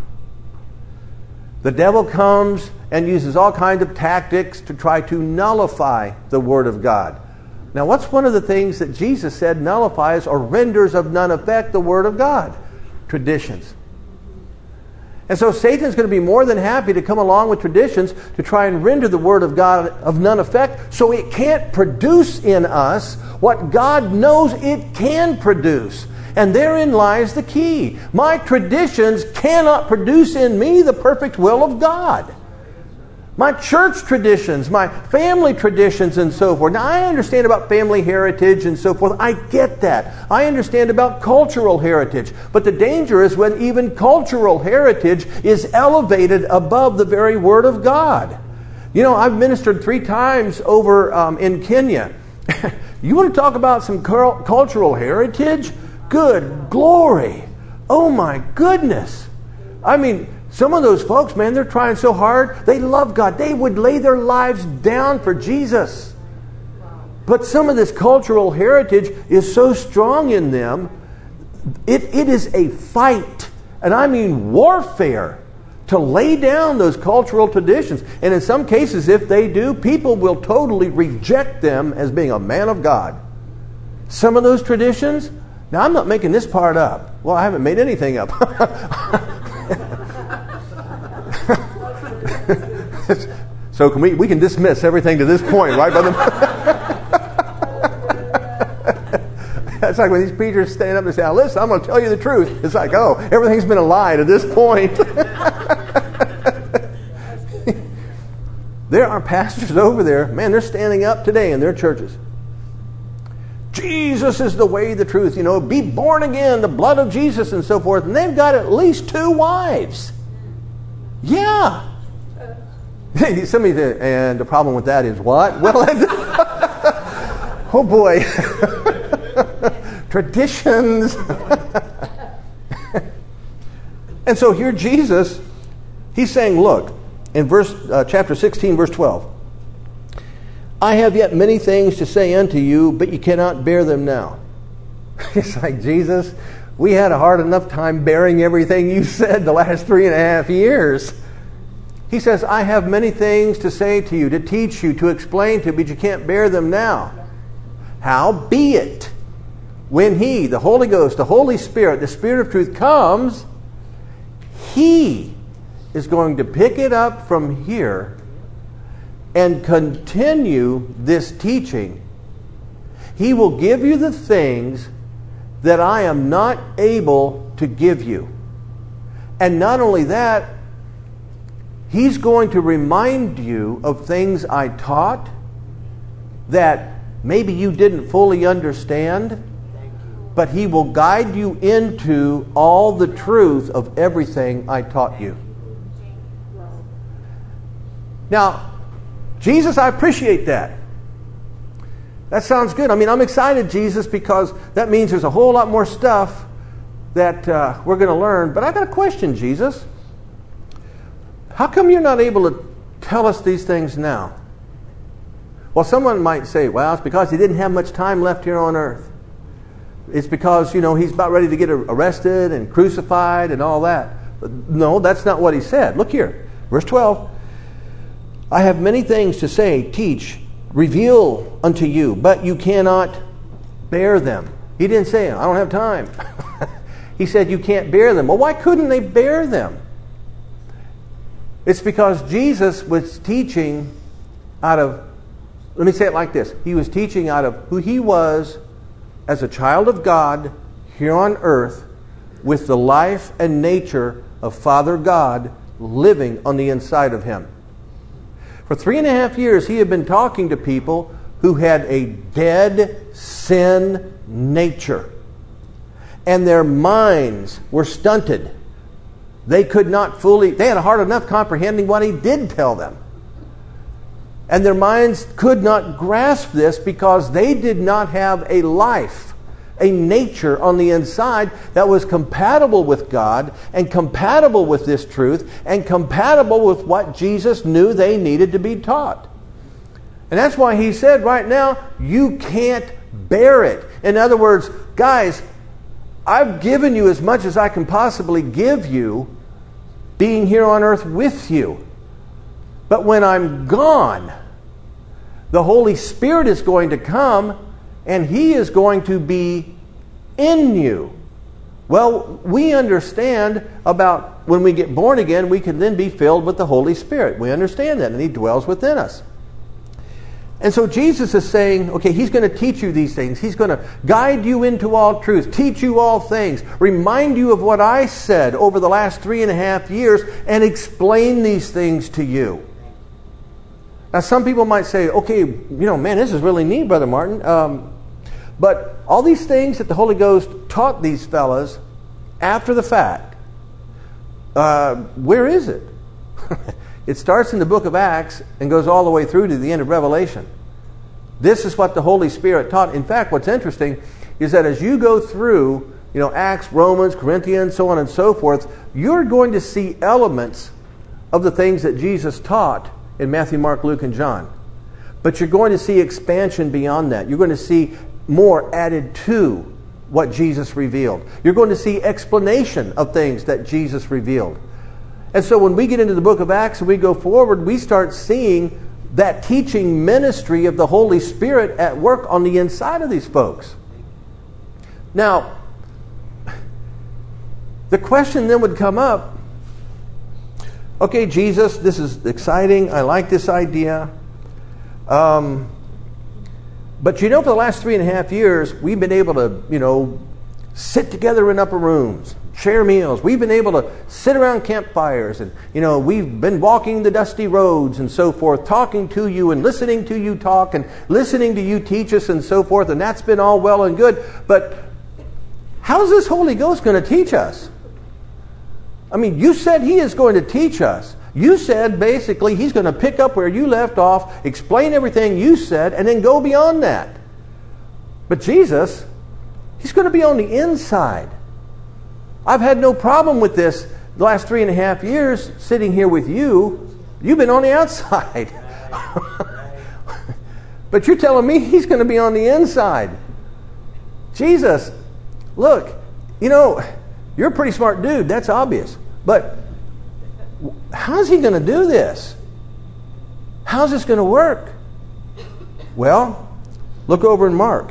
The devil comes and uses all kinds of tactics to try to nullify the Word of God. Now, what's one of the things that Jesus said nullifies or renders of none effect the Word of God? Traditions. And so Satan's going to be more than happy to come along with traditions to try and render the Word of God of none effect, so it can't produce in us what God knows it can produce. And therein lies the key. My traditions cannot produce in me the perfect will of God. My church traditions, my family traditions and so forth. Now, I understand about family heritage and so forth. I get that. I understand about cultural heritage. But the danger is when even cultural heritage is elevated above the very Word of God. You know, I've ministered three times over um, in Kenya. You want to talk about some cur- cultural heritage? Good glory. Oh my goodness. I mean, some of those folks, man, they're trying so hard. They love God. They would lay their lives down for Jesus. But some of this cultural heritage is so strong in them, it, it is a fight, and I mean warfare, to lay down those cultural traditions. And in some cases, if they do, people will totally reject them as being a man of God. Some of those traditions, now I'm not making this part up. Well, I haven't made anything up. So can we we can dismiss everything to this point, right, brother? It's like when these preachers stand up and say, now listen, I'm going to tell you the truth. It's like, oh, everything's been a lie to this point. There are pastors over there, man, they're standing up today in their churches. Jesus is the way, the truth, you know, be born again, the blood of Jesus and so forth. And they've got at least two wives. Yeah. Somebody said, and the problem with that is what? Well, oh boy. Traditions. And so here Jesus, he's saying, look, in verse uh, chapter sixteen, verse twelve, I have yet many things to say unto you, but you cannot bear them now. It's like, Jesus, we had a hard enough time bearing everything you said the last three and a half years. He says, I have many things to say to you, to teach you, to explain to you, but you can't bear them now. Howbeit, when He, the Holy Ghost, the Holy Spirit, the Spirit of truth comes, He is going to pick it up from here and continue this teaching. He will give you the things that I am not able to give you. And not only that, He's going to remind you of things I taught that maybe you didn't fully understand, but He will guide you into all the truth of everything I taught you. Now, Jesus, I appreciate that. That sounds good. I mean, I'm excited, Jesus, because that means there's a whole lot more stuff that uh, we're going to learn. But I got a question, Jesus. How come you're not able to tell us these things now? Well, someone might say, well, it's because He didn't have much time left here on earth. It's because, you know, He's about ready to get arrested and crucified and all that. But no, that's not what He said. Look here, verse twelve. I have many things to say, teach, reveal unto you, but you cannot bear them. He didn't say, I don't have time. He said, you can't bear them. Well, why couldn't they bear them? It's because Jesus was teaching out of, let me say it like this. He was teaching out of who he was as a child of God here on earth with the life and nature of Father God living on the inside of him. For three and a half years, he had been talking to people who had a dead sin nature. And their minds were stunted. They could not fully, they had a hard enough comprehending what he did tell them. And their minds could not grasp this because they did not have a life, a nature on the inside that was compatible with God and compatible with this truth and compatible with what Jesus knew they needed to be taught. And that's why he said right now, you can't bear it. In other words, guys, I've given you as much as I can possibly give you being here on earth with you. But when I'm gone, the Holy Spirit is going to come and He is going to be in you. Well, we understand about when we get born again, we can then be filled with the Holy Spirit. We understand that, and He dwells within us. And so Jesus is saying, okay, He's going to teach you these things. He's going to guide you into all truth, teach you all things, remind you of what I said over the last three and a half years, and explain these things to you. Now, some people might say, okay, you know, man, this is really neat, Brother Martin. Um, but all these things that the Holy Ghost taught these fellas after the fact, uh, where is it? It starts in the book of Acts and goes all the way through to the end of Revelation. This is what the Holy Spirit taught. In fact, what's interesting is that as you go through, you know, Acts, Romans, Corinthians, so on and so forth, you're going to see elements of the things that Jesus taught in Matthew, Mark, Luke, and John. But you're going to see expansion beyond that. You're going to see more added to what Jesus revealed. You're going to see explanation of things that Jesus revealed. And so when we get into the book of Acts and we go forward, we start seeing that teaching ministry of the Holy Spirit at work on the inside of these folks. Now, the question then would come up, okay, Jesus, this is exciting. I like this idea. Um, but you know, for the last three and a half years, we've been able to, you know, sit together in upper rooms, share meals. We've been able to sit around campfires, and you know, we've been walking the dusty roads and so forth, talking to you and listening to you talk and listening to you teach us and so forth, and that's been all well and good. But how's this Holy Ghost going to teach us? I mean, you said He is going to teach us. You said basically He's going to pick up where you left off, explain everything you said, and then go beyond that. But Jesus, He's going to be on the inside. I've had no problem with this the last three and a half years sitting here with you. You've been on the outside. But you're telling me He's going to be on the inside. Jesus, look, you know, you're a pretty smart dude. That's obvious. But how's He going to do this? How's this going to work? Well, look over in Mark.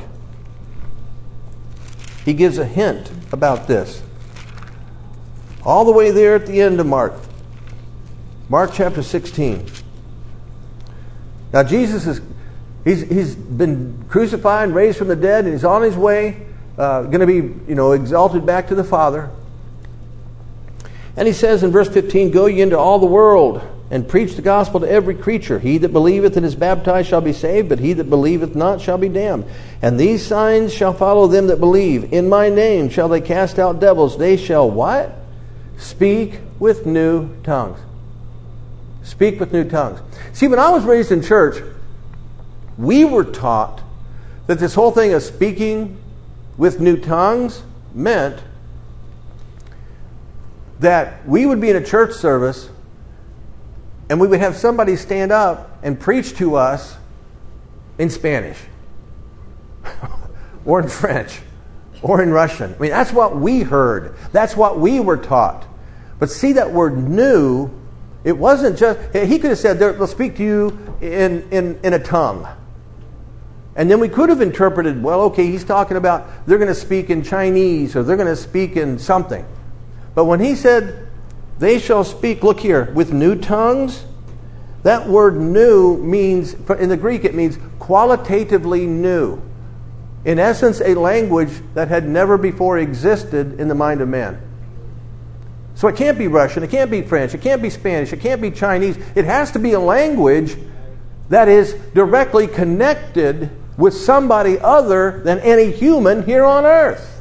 He gives a hint about this. All the way there at the end of Mark. Mark chapter sixteen. Now Jesus is, he's, he's been crucified and raised from the dead, and He's on His way, uh, going to be, you know, exalted back to the Father. And He says in verse fifteen, go ye into all the world, and preach the gospel to every creature. He that believeth and is baptized shall be saved, but he that believeth not shall be damned. And these signs shall follow them that believe. In my name shall they cast out devils. They shall what? Speak with new tongues. Speak with new tongues. See, when I was raised in church, we were taught that this whole thing of speaking with new tongues meant that we would be in a church service and we would have somebody stand up and preach to us in Spanish or in French or in Russian. I mean, that's what we heard. That's what we were taught. But see, that word new, it wasn't just, He could have said, they'll speak to you in, in, in a tongue. And then we could have interpreted, well, okay, he's talking about they're going to speak in Chinese or they're going to speak in something. But when he said, they shall speak, look here, with new tongues, that word new means, in the Greek, it means qualitatively new. In essence, a language that had never before existed in the mind of man. So it can't be Russian, it can't be French, it can't be Spanish, it can't be Chinese. It has to be a language that is directly connected with somebody other than any human here on earth.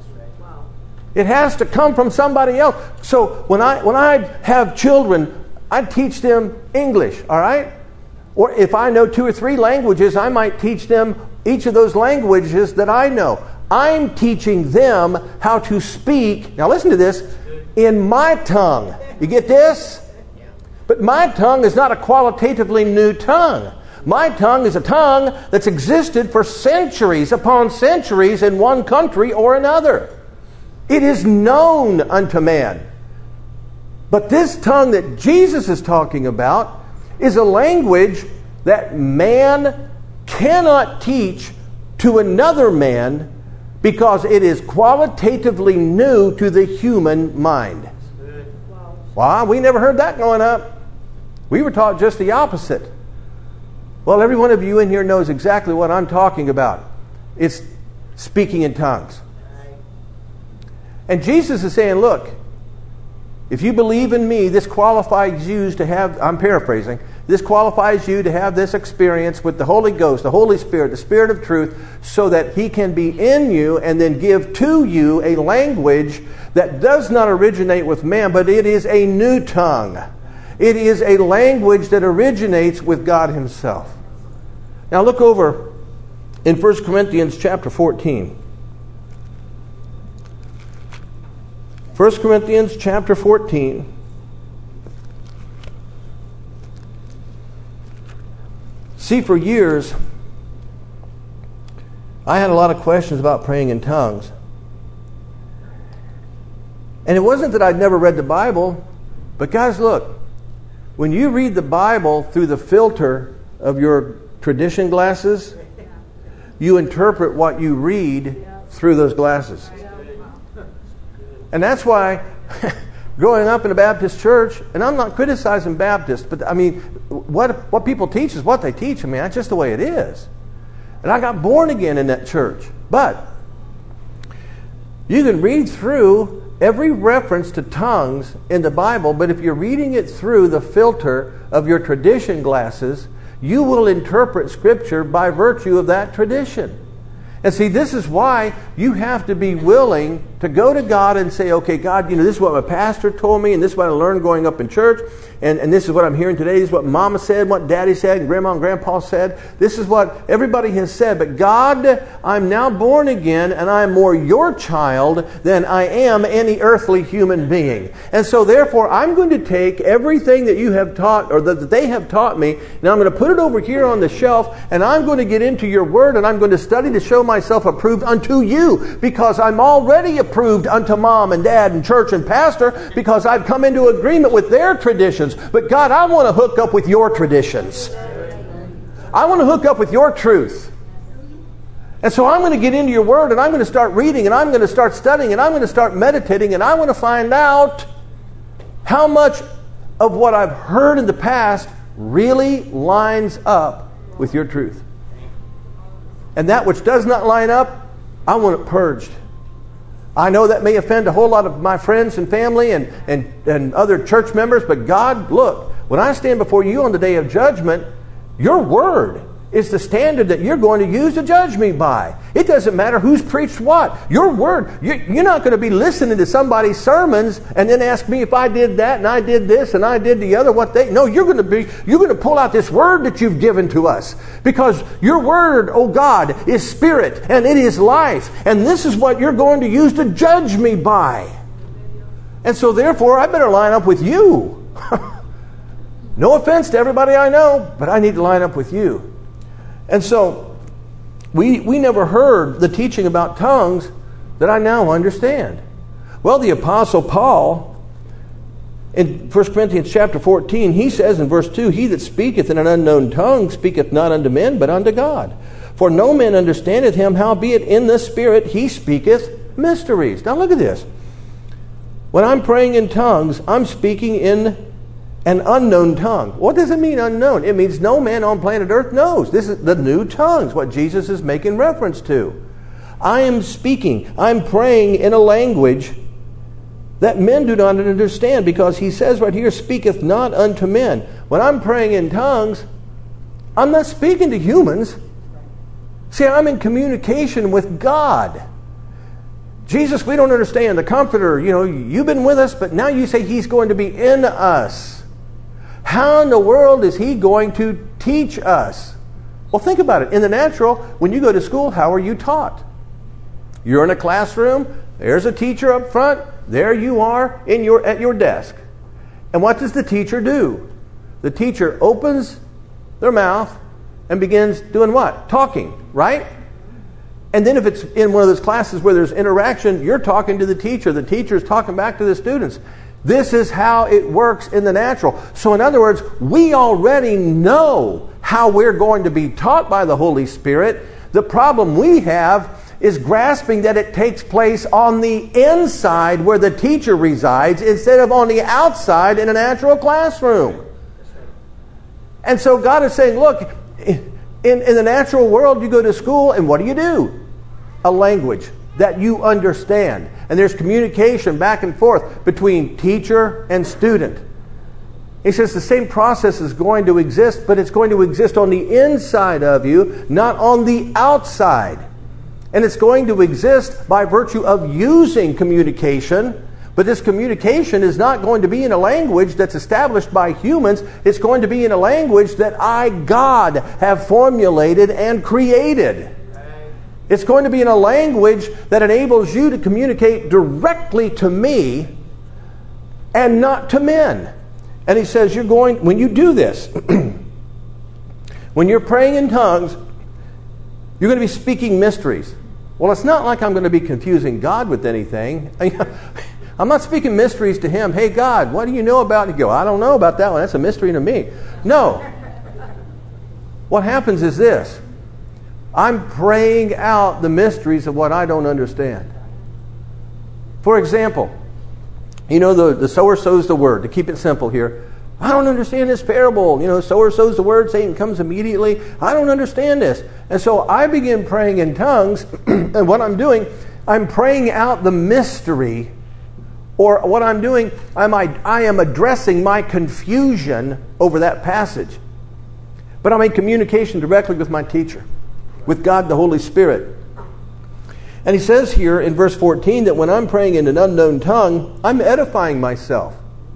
It has to come from somebody else. So when I when I have children, I teach them English, all right? Or if I know two or three languages, I might teach them each of those languages that I know. I'm teaching them how to speak, now listen to this, in my tongue. You get this? But my tongue is not a qualitatively new tongue. My tongue is a tongue that's existed for centuries upon centuries in one country or another. It is known unto man. But this tongue that Jesus is talking about is a language that man cannot teach to another man because it is qualitatively new to the human mind. Wow, we never heard that growing up. We were taught just the opposite. Well, every one of you in here knows exactly what I'm talking about. It's speaking in tongues. And Jesus is saying, look, if you believe in me, this qualifies you to have, I'm paraphrasing, this qualifies you to have this experience with the Holy Ghost, the Holy Spirit, the Spirit of truth, so that He can be in you and then give to you a language that does not originate with man, but it is a new tongue. It is a language that originates with God Himself. Now look over in First Corinthians chapter fourteen. First Corinthians chapter fourteen. See, for years, I had a lot of questions about praying in tongues. And it wasn't that I'd never read the Bible, but guys, look, when you read the Bible through the filter of your tradition glasses, you interpret what you read through those glasses. And that's why growing up in a Baptist church, and I'm not criticizing Baptists, but I mean, what what people teach is what they teach. I mean, that's just the way it is. And I got born again in that church. But you can read through every reference to tongues in the Bible, but if you're reading it through the filter of your tradition glasses, you will interpret Scripture by virtue of that tradition. And see, this is why you have to be willing to go to God and say, okay, God, you know, this is what my pastor told me, and this is what I learned growing up in church, and, and this is what I'm hearing today. This is what Mama said, what Daddy said, and Grandma and Grandpa said. This is what everybody has said. But God, I'm now born again, and I'm more your child than I am any earthly human being. And so therefore, I'm going to take everything that you have taught, or that they have taught me, and I'm going to put it over here on the shelf, and I'm going to get into your word, and I'm going to study to show myself approved unto you, because I'm already approved unto mom and dad and church and pastor, because I've come into agreement with their traditions. But God, I want to hook up with your traditions. I want to hook up with your truth. And so I'm going to get into your word, and I'm going to start reading, and I'm going to start studying, and I'm going to start meditating, and I want to find out how much of what I've heard in the past really lines up with your truth. And that which does not line up, I want it purged. I know that may offend a whole lot of my friends and family and, and, and other church members, but God, look, when I stand before you on the day of judgment, your word is the standard that you're going to use to judge me by. It doesn't matter who's preached what. Your word, you're not going to be listening to somebody's sermons and then ask me if I did that and I did this and I did the other. What they no, you're going to be you're going to pull out this word that you've given to us, because your word, oh God, is spirit and it is life, and this is what you're going to use to judge me by. And so therefore, I better line up with you. No offense to everybody I know, but I need to line up with you. And so, we we never heard the teaching about tongues that I now understand. Well, the Apostle Paul, in First Corinthians chapter fourteen, he says in verse two, he that speaketh in an unknown tongue speaketh not unto men, but unto God. For no man understandeth him, howbeit in the Spirit he speaketh mysteries. Now look at this. When I'm praying in tongues, I'm speaking in an unknown tongue. What does it mean, unknown? It means no man on planet Earth knows. This is the new tongues, what Jesus is making reference to. I am speaking, I'm praying in a language that men do not understand, because he says right here, speaketh not unto men. When I'm praying in tongues, I'm not speaking to humans. See, I'm in communication with God. Jesus, we don't understand. The Comforter, you know, you've been with us, but now you say he's going to be in us. How in the world is he going to teach us? Well, think about it. In the natural, when you go to school, how are you taught? You're in a classroom. There's a teacher up front. There you are in your at your desk. And what does the teacher do? The teacher opens their mouth and begins doing what? Talking, right? And then if it's in one of those classes where there's interaction, you're talking to the teacher. The teacher's talking back to the students. This is how it works in the natural. So in other words, we already know how we're going to be taught by the Holy Spirit. The problem we have is grasping that it takes place on the inside where the teacher resides instead of on the outside in a natural classroom. And so God is saying, look, in, in the natural world, you go to school, and what do you do? A language that you understand. And there's communication back and forth between teacher and student. He says the same process is going to exist, but it's going to exist on the inside of you, not on the outside. And it's going to exist by virtue of using communication, but this communication is not going to be in a language that's established by humans. It's going to be in a language that I, God, have formulated and created. It's going to be in a language that enables you to communicate directly to me and not to men. And he says, you're going, when you do this, when you're praying in tongues, you're going to be speaking mysteries. Well, it's not like I'm going to be confusing God with anything. I'm not speaking mysteries to him. Hey, God, what do you know about it? You go, I don't know about that one. That's a mystery to me. No. What happens is this. I'm praying out the mysteries of what I don't understand. For example, you know, the, the sower sows the word. To keep it simple here, I don't understand this parable. You know, sower sows the word, Satan comes immediately. I don't understand this. And so I begin praying in tongues, and what I'm doing, I'm praying out the mystery, or what I'm doing, I'm, I am addressing my confusion over that passage. But I'm in communication directly with my teacher, with God the Holy Spirit. And he says here in verse fourteen that when I'm praying in an unknown tongue, I'm edifying myself.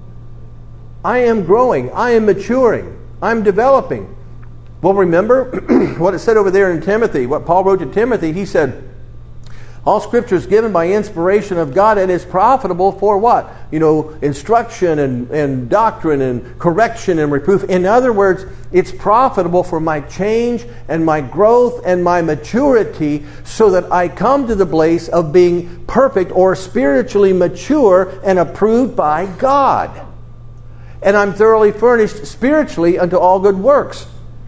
I am growing. I am maturing. I'm developing. Well, remember what it said over there in Timothy, what Paul wrote to Timothy. He said, all Scripture is given by inspiration of God and is profitable for what? You know, instruction and, and doctrine and correction and reproof. In other words, it's profitable for my change and my growth and my maturity so that I come to the place of being perfect or spiritually mature and approved by God. And I'm thoroughly furnished spiritually unto all good works.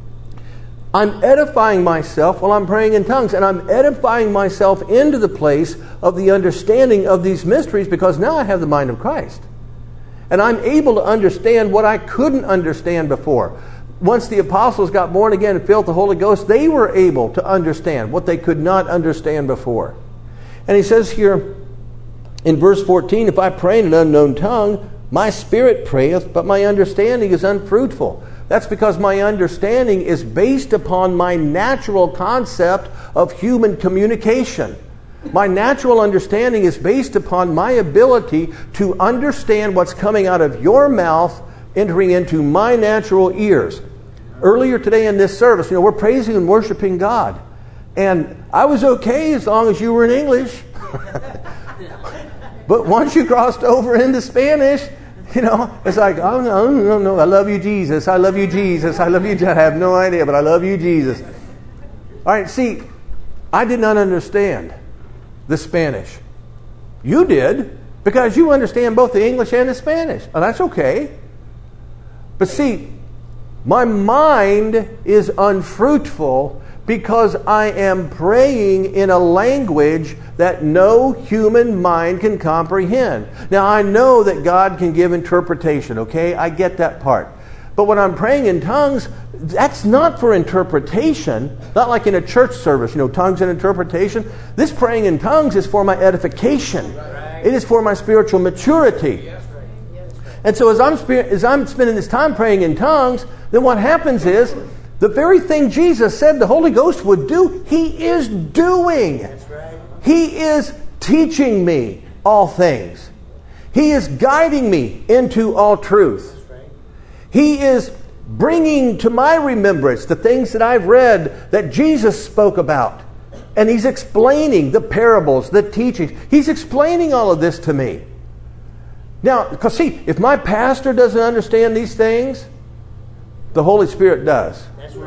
I'm edifying myself while I'm praying in tongues, and I'm edifying myself into the place of the understanding of these mysteries because now I have the mind of Christ. And I'm able to understand what I couldn't understand before. Once the apostles got born again and filled with the Holy Ghost, they were able to understand what they could not understand before. And he says here in verse fourteen, if I pray in an unknown tongue, my spirit prayeth, but my understanding is unfruitful. That's because my understanding is based upon my natural concept of human communication. My natural understanding is based upon my ability to understand what's coming out of your mouth entering into my natural ears. Earlier today in this service, you know, we're praising and worshiping God. And I was okay as long as you were in English. But once you crossed over into Spanish, you know, it's like, oh, no, no, no, I love you, Jesus. I love you, Jesus. I love you. I have no idea, but I love you, Jesus. All right, see, I did not understand the Spanish. You did, because you understand both the English and the Spanish. And that's okay. But see, my mind is unfruitful Because I am praying in a language that no human mind can comprehend. Now, I know that God can give interpretation, okay? I get that part. But when I'm praying in tongues, that's not for interpretation. Not like in a church service, you know, tongues and interpretation. This praying in tongues is for my edification. It is for my spiritual maturity. And so as I'm, as I'm spending this time praying in tongues, then what happens is, the very thing Jesus said the Holy Ghost would do, He is doing. He is teaching me all things. He is guiding me into all truth. He is bringing to my remembrance the things that I've read that Jesus spoke about. And He's explaining the parables, the teachings. He's explaining all of this to me. Now, because see, if my pastor doesn't understand these things, the Holy Spirit does.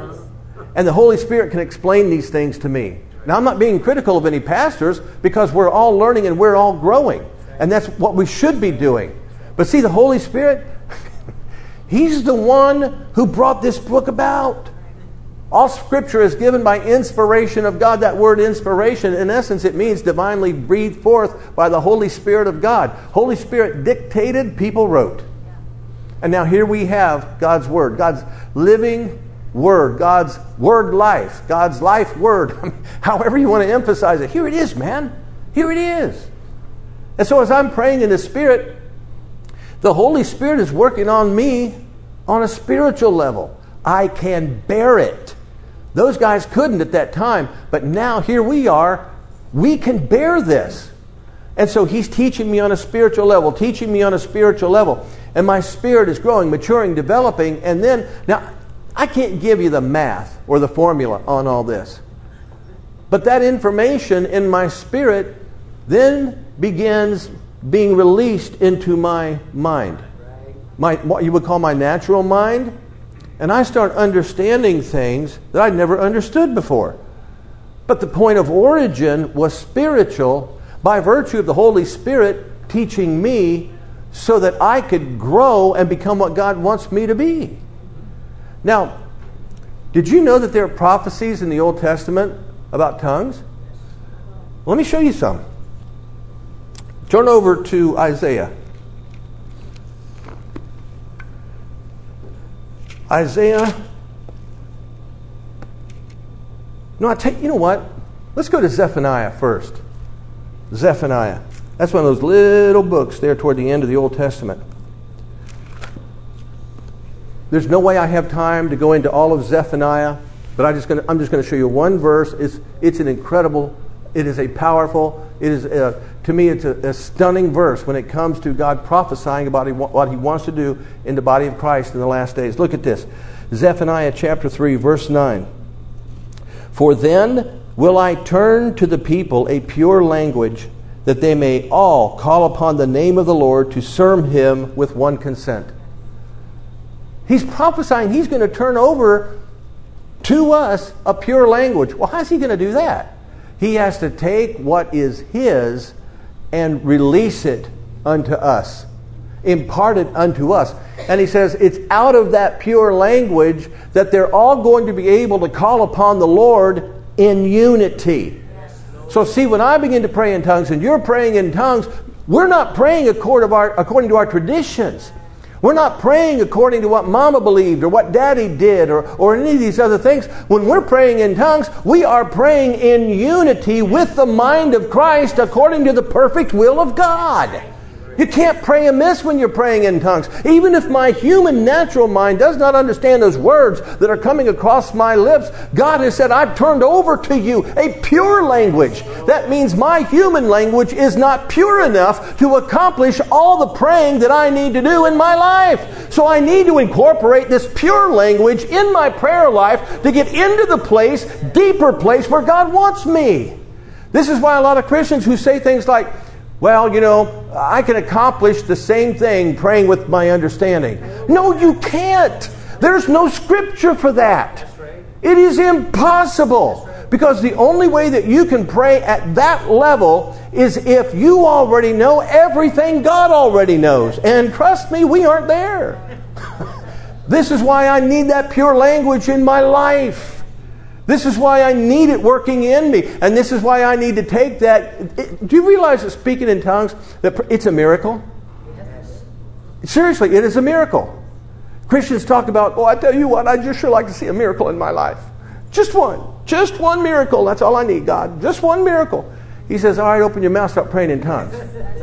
And the Holy Spirit can explain these things to me. Now, I'm not being critical of any pastors because we're all learning and we're all growing. And that's what we should be doing. But see, the Holy Spirit, He's the one who brought this book about. All Scripture is given by inspiration of God. That word inspiration, in essence, it means divinely breathed forth by the Holy Spirit of God. Holy Spirit dictated, people wrote. And now here we have God's Word, God's living Word, God's Word life, God's life Word. However you want to emphasize it. Here it is, man. Here it is. And so as I'm praying in the Spirit, the Holy Spirit is working on me on a spiritual level. I can bear it. Those guys couldn't at that time, but now here we are. We can bear this. And so He's teaching me on a spiritual level, teaching me on a spiritual level. And my spirit is growing, maturing, developing. And then, now, I can't give you the math or the formula on all this. But that information in my spirit then begins being released into my mind. My, what you would call my natural mind. And I start understanding things that I'd never understood before. But the point of origin was spiritual by virtue of the Holy Spirit teaching me so that I could grow and become what God wants me to be. Now, did you know that there are prophecies in the Old Testament about tongues? Let me show you some. Turn over to Isaiah. Isaiah. No, I take. You know what? Let's go to Zephaniah first. Zephaniah. That's one of those little books there toward the end of the Old Testament. There's no way I have time to go into all of Zephaniah, but I just gonna, I'm just going to show you one verse. It's, it's an incredible, it is a powerful, it is a, to me it's a, a stunning verse when it comes to God prophesying about what He wants to do in the body of Christ in the last days. Look at this. Zephaniah chapter three, verse nine. For then will I turn to the people a pure language, that they may all call upon the name of the Lord to serve Him with one consent. He's prophesying He's going to turn over to us a pure language. Well, how's He going to do that? He has to take what is His and release it unto us. Impart it unto us. And He says it's out of that pure language that they're all going to be able to call upon the Lord in unity. So see, when I begin to pray in tongues and you're praying in tongues, we're not praying according to our traditions. We're not praying according to what Mama believed or what Daddy did or, or any of these other things. When we're praying in tongues, we are praying in unity with the mind of Christ according to the perfect will of God. You can't pray amiss when you're praying in tongues. Even if my human natural mind does not understand those words that are coming across my lips, God has said, I've turned over to you a pure language. That means my human language is not pure enough to accomplish all the praying that I need to do in my life. So I need to incorporate this pure language in my prayer life to get into the place, deeper place where God wants me. This is why a lot of Christians who say things like, well, you know, I can accomplish the same thing praying with my understanding. No, you can't. There's no scripture for that. It is impossible. Because the only way that you can pray at that level is if you already know everything God already knows. And trust me, we aren't there. This is why I need that pure language in my life. This is why I need it working in me. And this is why I need to take that. It, do you realize that speaking in tongues, that it's a miracle? Yes. Seriously, it is a miracle. Christians talk about, oh, I tell you what, I'd just sure like to see a miracle in my life. Just one. Just one miracle. That's all I need, God. Just one miracle. He says, all right, open your mouth, start praying in tongues.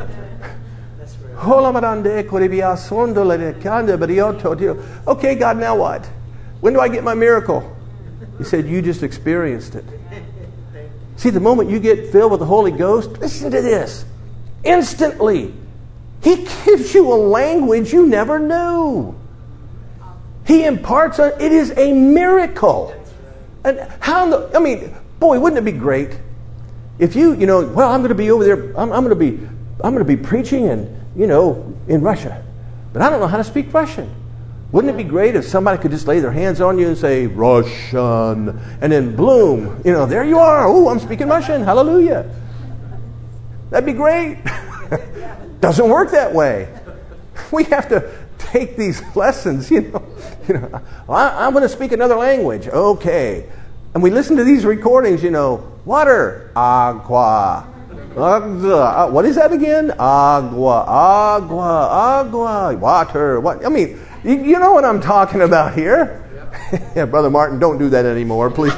Okay, God, now what? When do I get my miracle? He said, you just experienced it. See, the moment you get filled with the Holy Ghost, listen to this. Instantly, He gives you a language you never knew. He imparts a, it is a miracle. And how, in the, I mean, boy, wouldn't it be great if you, you know, well, I'm going to be over there, I'm, I'm going to be, I'm going to be preaching in, you know, in Russia, but I don't know how to speak Russian. Wouldn't it be great if somebody could just lay their hands on you and say, Russian, and then bloom, you know, there you are. Oh, I'm speaking Russian. Hallelujah. That'd be great. Doesn't work that way. We have to take these lessons, you know. You know, I, I'm going to speak another language. Okay. And we listen to these recordings, you know, water, agua. Agua. What is that again? Agua, agua, agua, water. What? I mean, you, you know what I'm talking about here. Yeah, Brother Martin, don't do that anymore, please.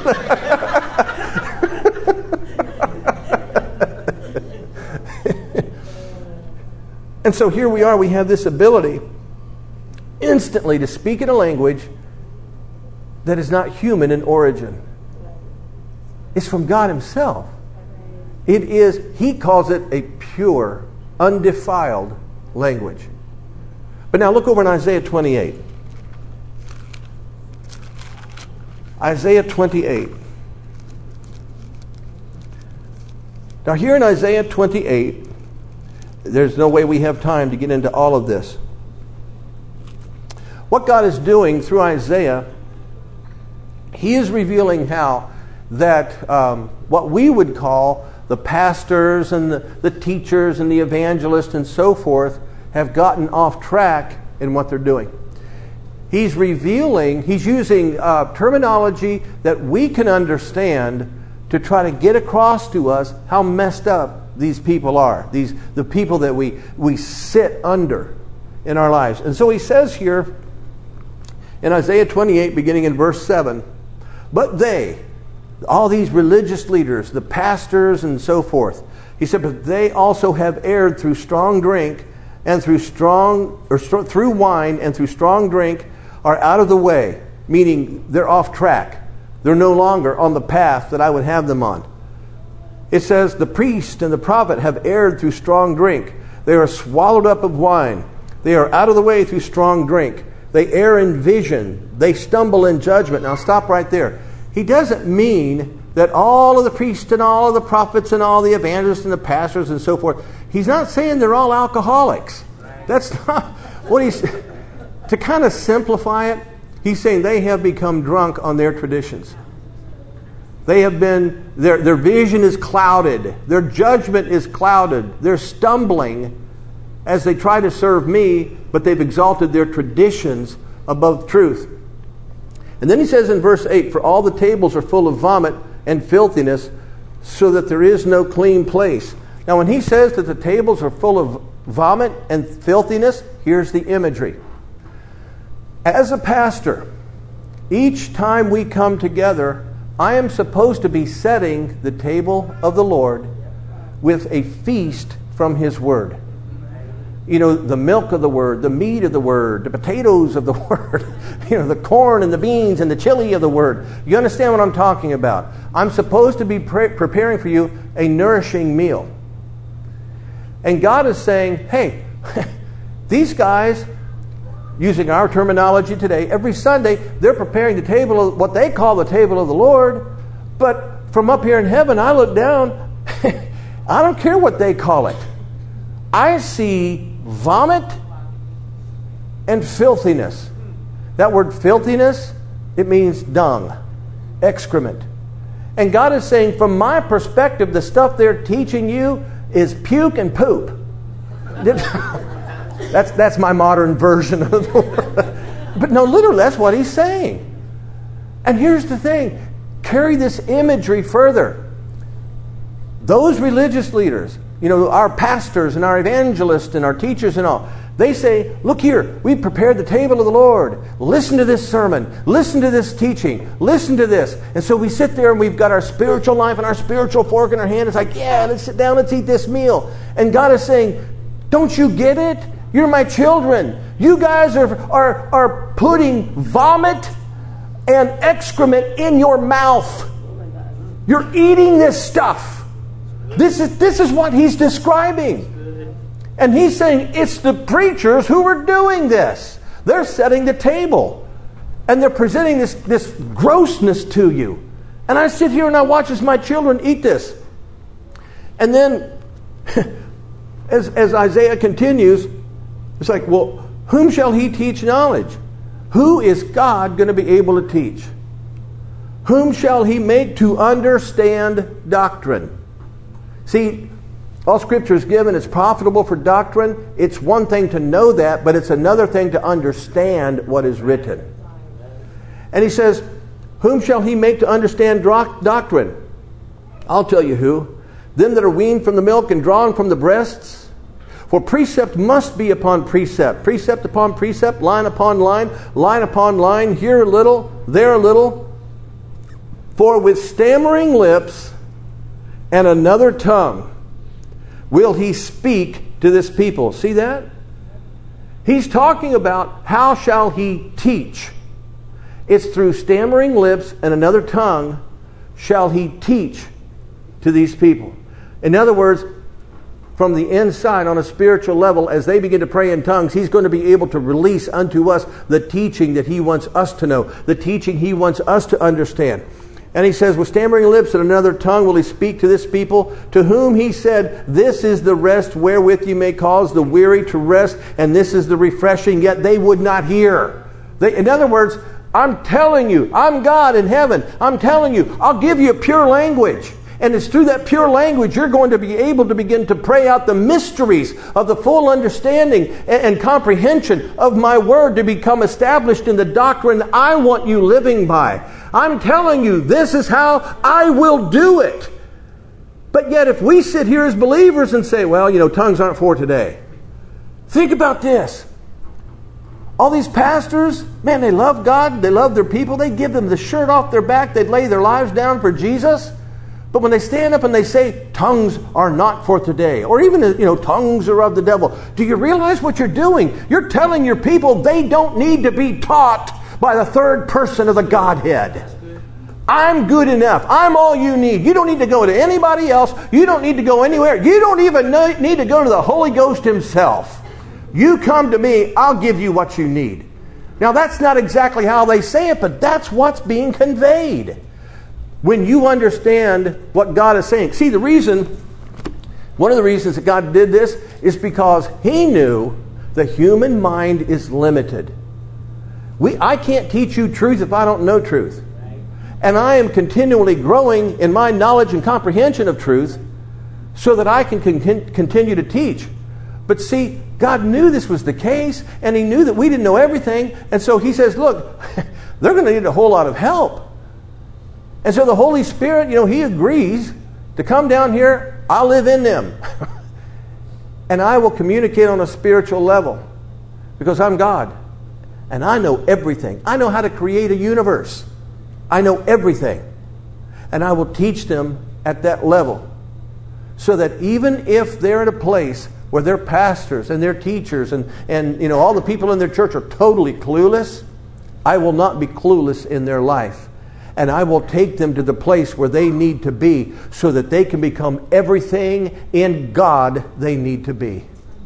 And so here we are, we have this ability instantly to speak in a language that is not human in origin. It's from God Himself. It is, He calls it a pure, undefiled language. But now look over in Isaiah twenty-eight. Isaiah twenty-eight. Now here in Isaiah twenty-eight, there's no way we have time to get into all of this. What God is doing through Isaiah, He is revealing how that um, what we would call the pastors and the, the teachers and the evangelists and so forth have gotten off track in what they're doing. He's revealing, he's using uh, terminology that we can understand to try to get across to us how messed up these people are, these the people that we, we sit under in our lives. And so he says here in Isaiah twenty-eight, beginning in verse seven, but they, all these religious leaders, the pastors and so forth, he said, but they also have erred through strong drink and through strong, or st- through wine and through strong drink are out of the way, meaning they're off track. They're no longer on the path that I would have them on. It says, the priest and the prophet have erred through strong drink. They are swallowed up of wine. They are out of the way through strong drink. They err in vision. They stumble in judgment. Now stop right there. He doesn't mean that all of the priests and all of the prophets and all the evangelists and the pastors and so forth, he's not saying they're all alcoholics. That's not what he's... To kind of simplify it, he's saying they have become drunk on their traditions. They have been, their, their vision is clouded. Their judgment is clouded. They're stumbling as they try to serve me, but they've exalted their traditions above truth. And then he says in verse eight, for all the tables are full of vomit and filthiness, so that there is no clean place. Now when he says that the tables are full of vomit and filthiness, here's the imagery. As a pastor, each time we come together, I am supposed to be setting the table of the Lord with a feast from His Word. You know, the milk of the Word, the meat of the Word, the potatoes of the Word, you know, the corn and the beans and the chili of the Word. You understand what I'm talking about? I'm supposed to be pre- preparing for you a nourishing meal. And God is saying, hey, these guys, using our terminology today, every Sunday they're preparing the table of what they call the table of the Lord. But from up here in heaven, I look down, I don't care what they call it. I see vomit and filthiness. That word filthiness, it means dung, excrement. And God is saying, from my perspective, the stuff they're teaching you is puke and poop. That's that's my modern version of the word. But no, literally, that's what he's saying. And here's the thing. carry this imagery further. Those religious leaders, you know, our pastors and our evangelists and our teachers and all, they say, look here, we prepared the table of the Lord. Listen to this sermon. Listen to this teaching. Listen to this. And so we sit there and we've got our spiritual knife and our spiritual fork in our hand. It's like, yeah, let's sit down, let's eat this meal. And God is saying, don't you get it? You're my children. You guys are, are, are putting vomit and excrement in your mouth. You're eating this stuff. This is, this is what He's describing. And He's saying it's the preachers who are doing this. They're setting the table. And they're presenting this, this grossness to you. And I sit here and I watch as my children eat this. And then, as, as Isaiah continues, it's like, well, whom shall he teach knowledge? Who is God going to be able to teach? Whom shall He make to understand doctrine? See, all Scripture is given. It's profitable for doctrine. It's one thing to know that, but it's another thing to understand what is written. And He says, whom shall He make to understand doctrine? I'll tell you who. Them that are weaned from the milk and drawn from the breasts. For precept must be upon precept, precept upon precept, line upon line, line upon line, here a little, there a little. For with stammering lips and another tongue will He speak to this people. See that? He's talking about how shall He teach. It's through stammering lips and another tongue shall He teach to these people. In other words, from the inside on a spiritual level, as they begin to pray in tongues, He's going to be able to release unto us the teaching that He wants us to know, the teaching He wants us to understand. And He says, with stammering lips and another tongue will He speak to this people, to whom He said, this is the rest wherewith you may cause the weary to rest, and this is the refreshing, yet they would not hear. They, in other words, I'm telling you, I'm God in heaven. I'm telling you, I'll give you a pure language. And it's through that pure language you're going to be able to begin to pray out the mysteries of the full understanding and, and comprehension of my word to become established in the doctrine I want you living by. I'm telling you, this is how I will do it. But yet if we sit here as believers and say, well, you know, tongues aren't for today. Think about this. All these pastors, man, they love God. They love their people. They give them the shirt off their back. They'd lay their lives down for Jesus. But when they stand up and they say, tongues are not for today, or even, you know, tongues are of the devil, do you realize what you're doing? You're telling your people they don't need to be taught by the third person of the Godhead. I'm good enough. I'm all you need. You don't need to go to anybody else. You don't need to go anywhere. You don't even need to go to the Holy Ghost Himself. You come to me, I'll give you what you need. Now, that's not exactly how they say it, but that's what's being conveyed. When you understand what God is saying. See, the reason, one of the reasons that God did this is because He knew the human mind is limited. We, I can't teach you truth if I don't know truth. And I am continually growing in my knowledge and comprehension of truth so that I can con- continue to teach. But see, God knew this was the case, and He knew that we didn't know everything. And so He says, look, they're going to need a whole lot of help. And so the Holy Spirit, you know, He agrees to come down here. I'll live in them. And I will communicate on a spiritual level. Because I'm God. And I know everything. I know how to create a universe. I know everything. And I will teach them at that level. So that even if they're at a place where their pastors and their teachers and, and you know, all the people in their church are totally clueless, I will not be clueless in their life. And I will take them to the place where they need to be so that they can become everything in God they need to be.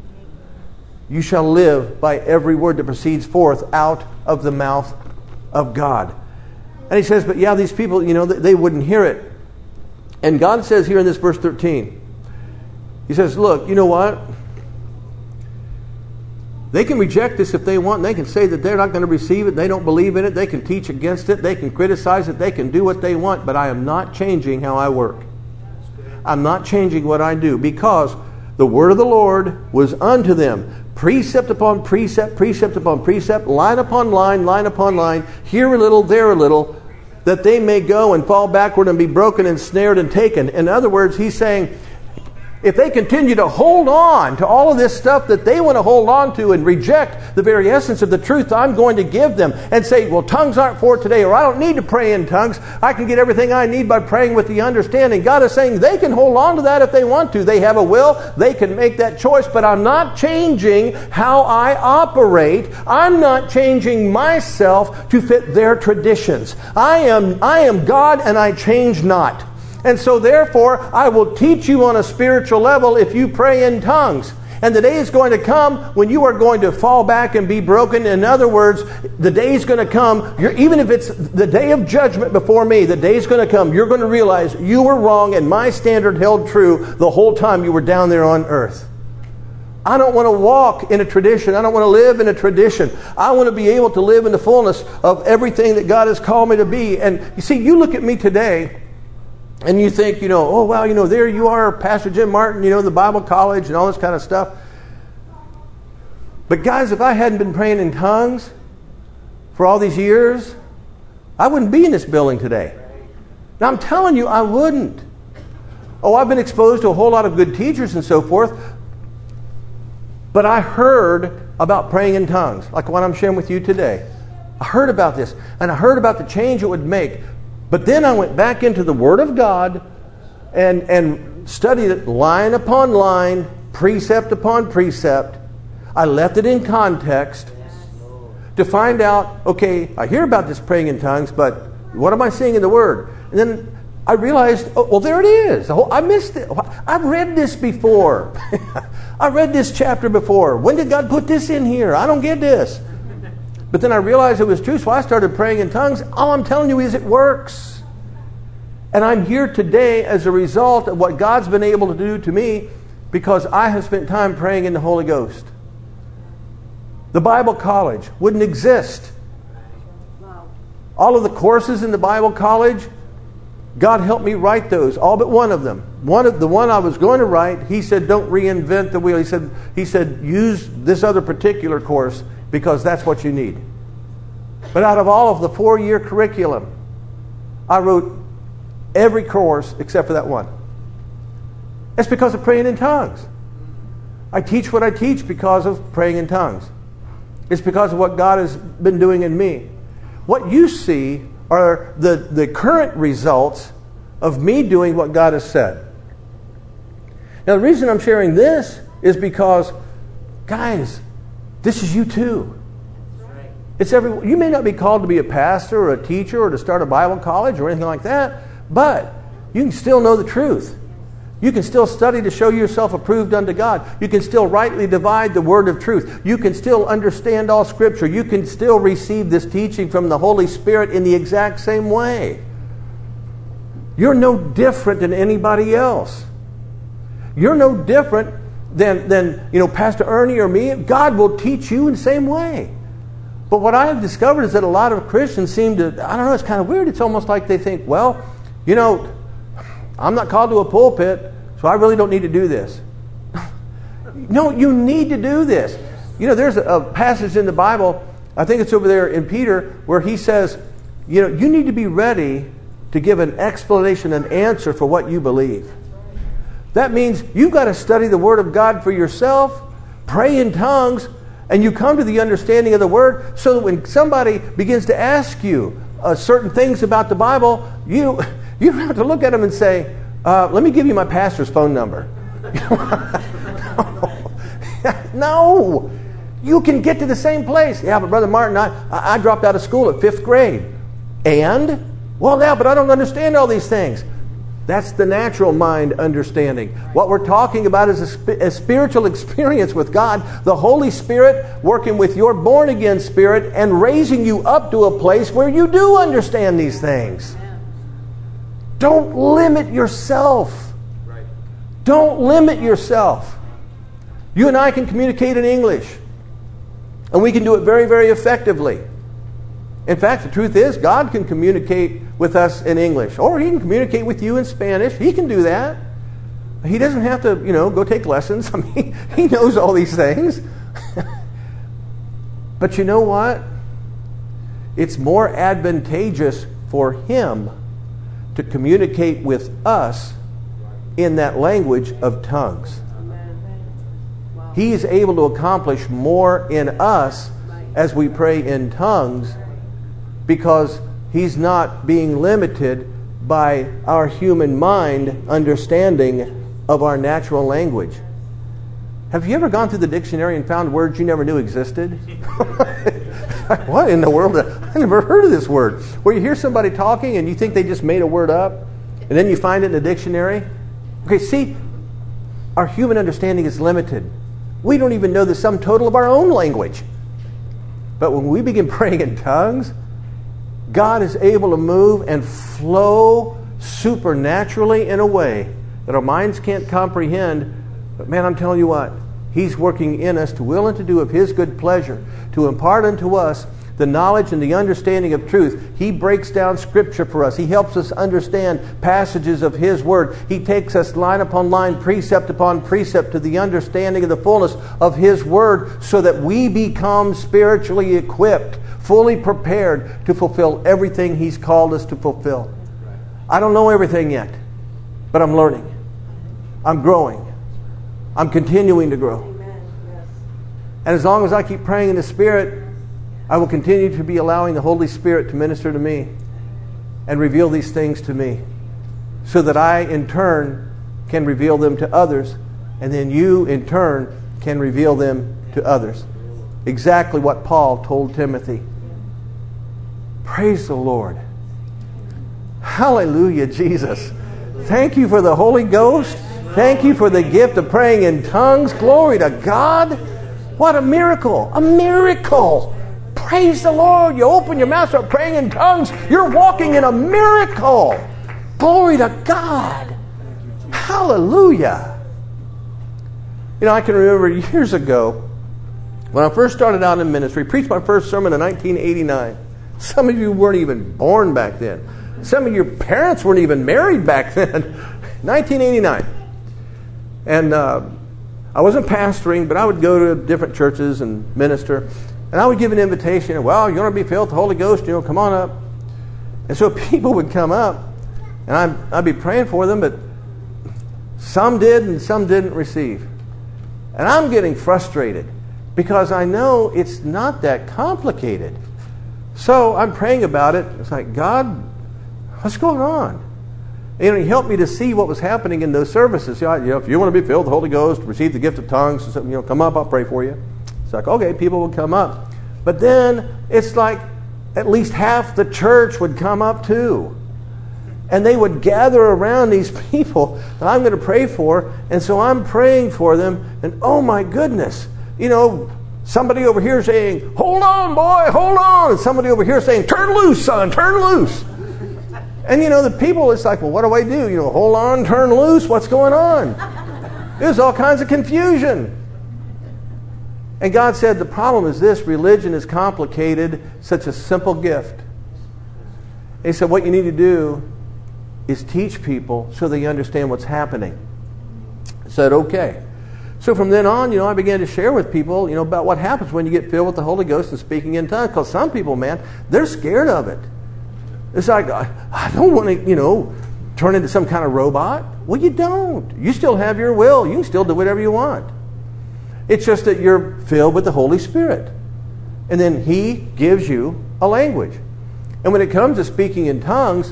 You shall live by every word that proceeds forth out of the mouth of God. And He says, but yeah, these people, you know, they wouldn't hear it. And God says here in this verse thirteen, He says, look, you know what? They can reject this if they want, and they can say that they're not going to receive it, they don't believe in it, they can teach against it, they can criticize it, they can do what they want, but I am not changing how I work. I'm not changing what I do, because the word of the Lord was unto them, precept upon precept, precept upon precept, line upon line, line upon line, here a little, there a little, that they may go and fall backward and be broken and snared and taken. In other words, he's saying, if they continue to hold on to all of this stuff that they want to hold on to and reject the very essence of the truth I'm going to give them and say, well, tongues aren't for today, or I don't need to pray in tongues. I can get everything I need by praying with the understanding. God is saying they can hold on to that if they want to. They have a will. They can make that choice. But I'm not changing how I operate. I'm not changing myself to fit their traditions. I am, I am God, and I change not. And so therefore, I will teach you on a spiritual level if you pray in tongues. And the day is going to come when you are going to fall back and be broken. In other words, the day is going to come, you're, even if it's the day of judgment before me, the day is going to come, you're going to realize you were wrong and my standard held true the whole time you were down there on earth. I don't want to walk in a tradition. I don't want to live in a tradition. I want to be able to live in the fullness of everything that God has called me to be. And you see, you look at me today, and you think, you know, oh, well, you know, there you are, Pastor Jim Martin, you know, the Bible college and all this kind of stuff. But guys, if I hadn't been praying in tongues for all these years, I wouldn't be in this building today. Now, I'm telling you, I wouldn't. Oh, I've been exposed to a whole lot of good teachers and so forth. But I heard about praying in tongues, like what I'm sharing with you today. I heard about this, and I heard about the change it would make. But then I went back into the Word of God and, and studied it line upon line, precept upon precept. I left it in context to find out, okay, I hear about this praying in tongues, but what am I seeing in the Word? And then I realized, oh, well, there it is. I missed it. I've read this before. I read this chapter before. When did God put this in here? I don't get this. But then I realized it was true, so I started praying in tongues. All I'm telling you is it works. And I'm here today as a result of what God's been able to do to me because I have spent time praying in the Holy Ghost. The Bible college wouldn't exist. All of the courses in the Bible college, God helped me write those, all but one of them. One of the one I was going to write, He said, don't reinvent the wheel. He said, He said, use this other particular course because that's what you need. But out of all of the four-year curriculum, I wrote every course except for that one. It's because of praying in tongues. I teach what I teach because of praying in tongues. It's because of what God has been doing in me. What you see are the, the current results of me doing what God has said. Now, the reason I'm sharing this is because, guys, this is you too. It's every. You may not be called to be a pastor or a teacher or to start a Bible college or anything like that, but you can still know the truth. You can still study to show yourself approved unto God. You can still rightly divide the word of truth. You can still understand all Scripture. You can still receive this teaching from the Holy Spirit in the exact same way. You're no different than anybody else. You're no different than, than you know, Pastor Ernie or me. God will teach you in the same way. But what I have discovered is that a lot of Christians seem to, I don't know, it's kind of weird. It's almost like they think, well, you know, I'm not called to a pulpit, so I really don't need to do this. No, you need to do this. You know, there's a, a passage in the Bible, I think it's over there in Peter, where he says, you know, you need to be ready to give an explanation, an answer for what you believe. That means you've got to study the Word of God for yourself, pray in tongues, and you come to the understanding of the Word so that when somebody begins to ask you uh, certain things about the Bible, you... You don't have to look at them and say, uh, let me give you my pastor's phone number. No. You can get to the same place. Yeah, but Brother Martin, I, I dropped out of school at fifth grade. And? Well, yeah, but I don't understand all these things. That's the natural mind understanding. What we're talking about is a, sp- a spiritual experience with God, the Holy Spirit working with your born-again spirit and raising you up to a place where you do understand these things. Don't limit yourself. Right. Don't limit yourself. You and I can communicate in English. And we can do it very, very effectively. In fact, the truth is, God can communicate with us in English. Or He can communicate with you in Spanish. He can do that. He doesn't have to, you know, go take lessons. I mean, He knows all these things. But you know what? It's more advantageous for Him to communicate with us in that language of tongues. He is able to accomplish more in us as we pray in tongues because He's not being limited by our human mind understanding of our natural language. Have you ever gone through the dictionary and found words you never knew existed? What in the world? I never heard of this word. Where you hear somebody talking and you think they just made a word up, and then you find it in the dictionary. Okay, see, our human understanding is limited. We don't even know the sum total of our own language. But when we begin praying in tongues, God is able to move and flow supernaturally in a way that our minds can't comprehend. But man, I'm telling you what, He's working in us to will and to do of His good pleasure, to impart unto us the knowledge and the understanding of truth. He breaks down Scripture for us. He helps us understand passages of His Word. He takes us line upon line, precept upon precept, to the understanding of the fullness of His Word, so that we become spiritually equipped, fully prepared to fulfill everything He's called us to fulfill. I don't know everything yet, but I'm learning. I'm growing. I'm continuing to grow. And as long as I keep praying in the Spirit, I will continue to be allowing the Holy Spirit to minister to me and reveal these things to me, so that I in turn can reveal them to others, and then you in turn can reveal them to others. Exactly what Paul told Timothy. Praise the Lord. Hallelujah, Jesus. Thank you for the Holy Ghost. Thank you for the gift of praying in tongues. Glory to God. What a miracle. A miracle. Praise the Lord. You open your mouth, start praying in tongues. You're walking in a miracle. Glory to God. Hallelujah. You know, I can remember years ago when I first started out in ministry, preached my first sermon in nineteen eighty-nine. Some of you weren't even born back then. Some of your parents weren't even married back then. nineteen eighty-nine. And uh, I wasn't pastoring, but I would go to different churches and minister. And I would give an invitation. Well, you want to be filled with the Holy Ghost? You know, come on up. And so people would come up, and I'd, I'd be praying for them, but some did and some didn't receive. And I'm getting frustrated because I know it's not that complicated. So I'm praying about it. It's like, God, what's going on? You know, He helped me to see what was happening in those services. You know, you know, if you want to be filled with the Holy Ghost, receive the gift of tongues, you know, come up, I'll pray for you. It's like, okay, people would come up. But then it's like at least half the church would come up too. And they would gather around these people that I'm going to pray for. And so I'm praying for them. And oh my goodness, you know, somebody over here saying, hold on, boy, hold on. And somebody over here saying, turn loose, son, turn loose. And you know, the people, it's like, well, what do I do? You know, hold on, turn loose, what's going on? There's all kinds of confusion. And God said, the problem is this: religion is complicated, such a simple gift. And He said, what you need to do is teach people so they understand what's happening. I said, okay. So from then on, you know, I began to share with people, you know, about what happens when you get filled with the Holy Ghost and speaking in tongues. Because some people, man, they're scared of it. It's like, I don't want to, you know, turn into some kind of robot. Well, you don't. You still have your will. You can still do whatever you want. It's just that you're filled with the Holy Spirit. And then He gives you a language. And when it comes to speaking in tongues,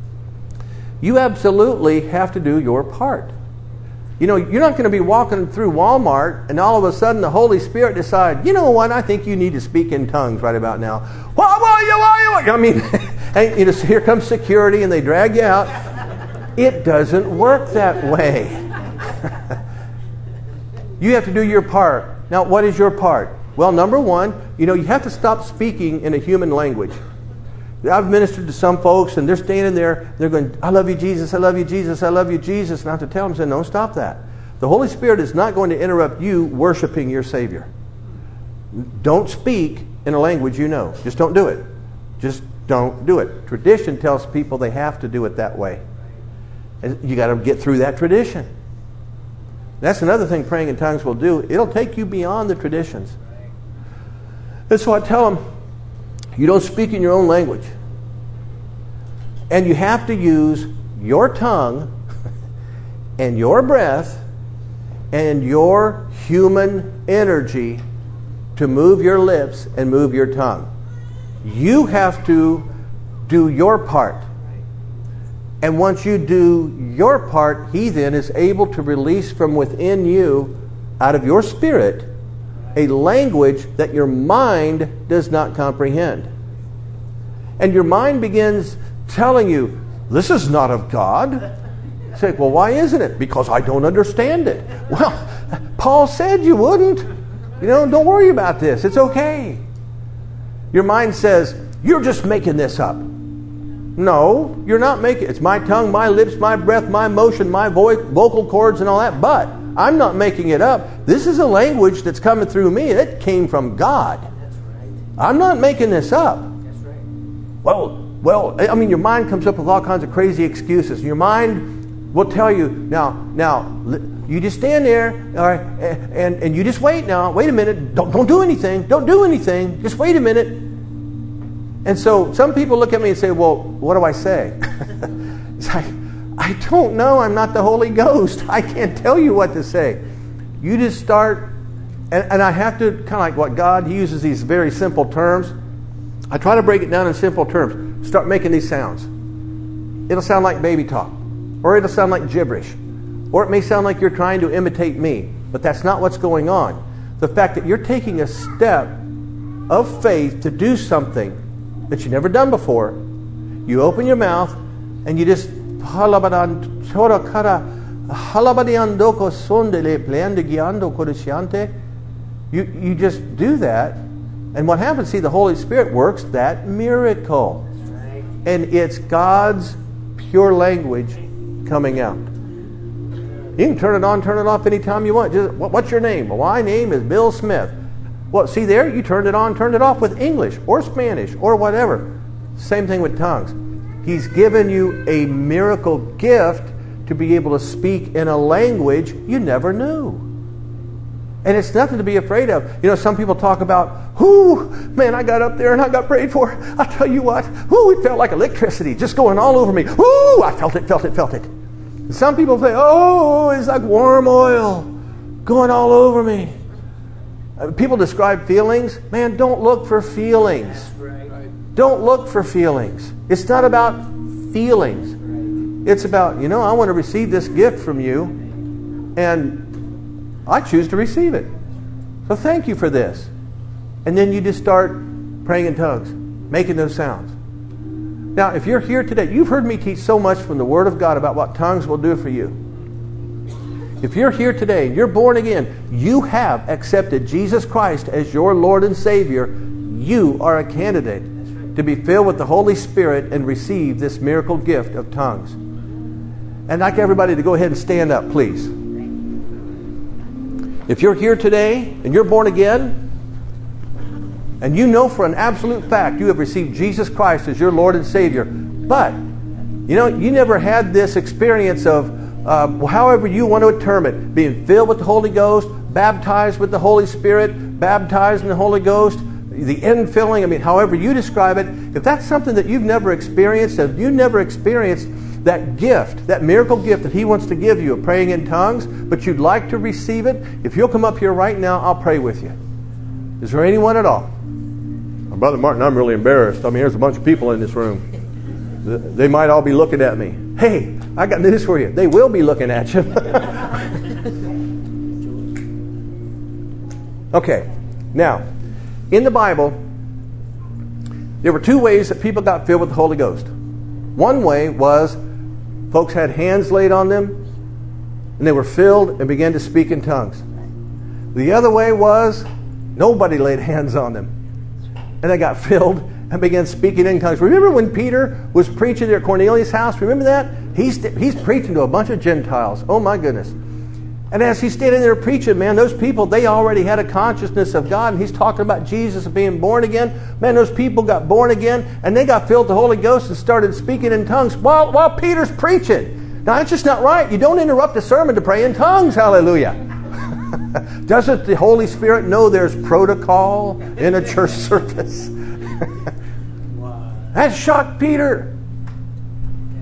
you absolutely have to do your part. You know, you're not going to be walking through Walmart and all of a sudden the Holy Spirit decide, you know what, I think you need to speak in tongues right about now. Why, why, why, why? I mean, and you know, so here comes security and they drag you out. It doesn't work that way. You have to do your part. Now, what is your part? Well, number one, you know, you have to stop speaking in a human language. I've ministered to some folks and they're standing there, they're going, I love you, Jesus, I love you, Jesus, I love you, Jesus. And I have to tell them, say, no, stop that. The Holy Spirit is not going to interrupt you worshiping your Savior. Don't speak in a language you know. Just don't do it. Just don't do it. Tradition tells people they have to do it that way. And you got to get through that tradition. That's another thing praying in tongues will do. It'll take you beyond the traditions. And so I tell them, you don't speak in your own language. And you have to use your tongue and your breath and your human energy to move your lips and move your tongue. You have to do your part. And once you do your part, He then is able to release from within you, out of your spirit, a language that your mind does not comprehend. And your mind begins telling you, this is not of God. You say, well, why isn't it? Because I don't understand it. Well, Paul said you wouldn't. You know, don't worry about this. It's okay. Your mind says, you're just making this up. No, you're not making it. It's my tongue, my lips, my breath, my motion, my voice, vocal cords and all that. But I'm not making it up. This is a language that's coming through me. It came from God. That's right. I'm not making this up. That's right. Well, well, I mean, your mind comes up with all kinds of crazy excuses. Your mind will tell you, now, now, you just stand there, all right, and, and you just wait now. Wait a minute. Don't, don't do anything. Don't do anything. Just wait a minute. And so some people look at me and say, well, what do I say? It's like, I don't know. I'm not the Holy Ghost. I can't tell you what to say. You just start, and, and I have to, kind of like what God, He uses these very simple terms. I try to break it down in simple terms. Start making these sounds. It'll sound like baby talk, or it'll sound like gibberish, or it may sound like you're trying to imitate me, but that's not what's going on. The fact that you're taking a step of faith to do something that you've never done before, you open your mouth and you just you, you just do that, and what happens, see, the Holy Spirit works that miracle. Right. And it's God's pure language coming out. You can turn it on, turn it off anytime you want. Just, what's your name? Well, my name is Bill Smith. Well, see there, you turned it on, turned it off with English or Spanish or whatever. Same thing with tongues. He's given you a miracle gift to be able to speak in a language you never knew. And it's nothing to be afraid of. You know, some people talk about, whoo, man, I got up there and I got prayed for. I tell you what, whoo, it felt like electricity just going all over me. Whoo, I felt it, felt it, felt it. And some people say, oh, it's like warm oil going all over me. People describe feelings. Man, don't look for feelings. Right. Don't look for feelings. It's not about feelings. Right. It's about, you know, I want to receive this gift from you, and I choose to receive it. So thank you for this. And then you just start praying in tongues, making those sounds. Now, if you're here today, you've heard me teach so much from the Word of God about what tongues will do for you. If you're here today and you're born again, you have accepted Jesus Christ as your Lord and Savior, you are a candidate to be filled with the Holy Spirit and receive this miracle gift of tongues. And I'd like everybody to go ahead and stand up, please. If you're here today and you're born again, and you know for an absolute fact you have received Jesus Christ as your Lord and Savior, but you know, you never had this experience of Uh, however you want to term it, being filled with the Holy Ghost, baptized with the Holy Spirit, baptized in the Holy Ghost, the infilling, I mean, however you describe it, if that's something that you've never experienced, if you've never experienced that gift, that miracle gift that He wants to give you of praying in tongues, but you'd like to receive it, if you'll come up here right now, I'll pray with you. Is there anyone at all? Well, Brother Martin, I'm really embarrassed. I mean, there's a bunch of people in this room. They might all be looking at me. Hey, I got news for you. They will be looking at you. Okay. Now, in the Bible, there were two ways that people got filled with the Holy Ghost. One way was folks had hands laid on them, and they were filled and began to speak in tongues. The other way was nobody laid hands on them, and they got filled and began speaking in tongues. Remember when Peter was preaching there at Cornelius' house? Remember that? He's, he's preaching to a bunch of Gentiles. Oh my goodness. And as he's standing there preaching, man, those people, they already had a consciousness of God. And he's talking about Jesus and being born again. Man, those people got born again, and they got filled with the Holy Ghost and started speaking in tongues while, while Peter's preaching. Now, that's just not right. You don't interrupt a sermon to pray in tongues. Hallelujah. Doesn't the Holy Spirit know there's protocol in a church service? That shocked Peter.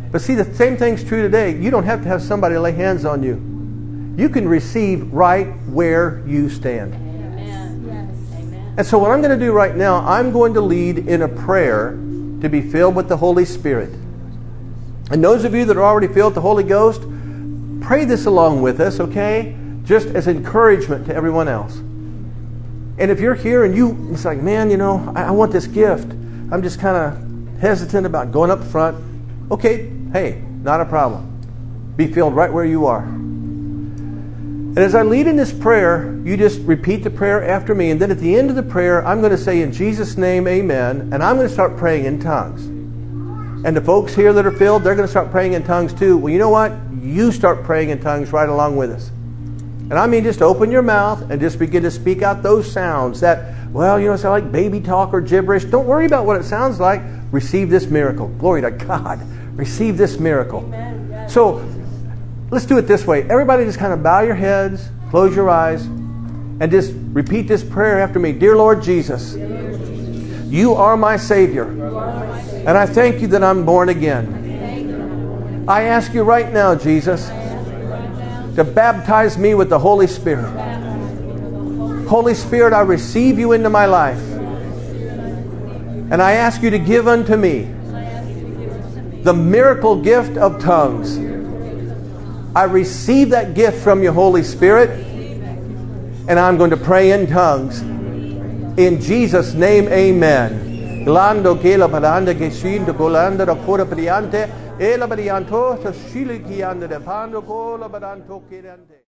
But see, the same thing's true today. You don't have to have somebody lay hands on you. You can receive right where you stand. Amen. Yes. Amen. And so what I'm going to do right now, I'm going to lead in a prayer to be filled with the Holy Spirit. And those of you that are already filled with the Holy Ghost, pray this along with us, okay? Just as encouragement to everyone else. And if you're here and you, it's like, man, you know, I, I want this gift. I'm just kind of hesitant about going up front. Okay, hey, not a problem. Be filled right where you are. And as I lead in this prayer, you just repeat the prayer after me. And then at the end of the prayer, I'm going to say, in Jesus' name, amen. And I'm going to start praying in tongues. And the folks here that are filled, they're going to start praying in tongues too. Well, you know what? You start praying in tongues right along with us. And I mean, just open your mouth and just begin to speak out those sounds that, well, you know, sound like baby talk or gibberish. Don't worry about what it sounds like. Receive this miracle. Glory to God. Receive this miracle. Amen. Yes. So let's do it this way. Everybody just kind of bow your heads, close your eyes, and just repeat this prayer after me. Dear Lord Jesus, you are my Savior. And I thank you that I'm born again. I ask you right now, Jesus, to baptize me with the Holy Spirit. Holy Spirit, I receive you into my life. And I ask you to give unto me the miracle gift of tongues. I receive that gift from you, Holy Spirit, and I'm going to pray in tongues. In Jesus' name, amen. Glando che la padanda che scinto colanda da cura priante e la varianto sa scili chi anda de pando cola badanto che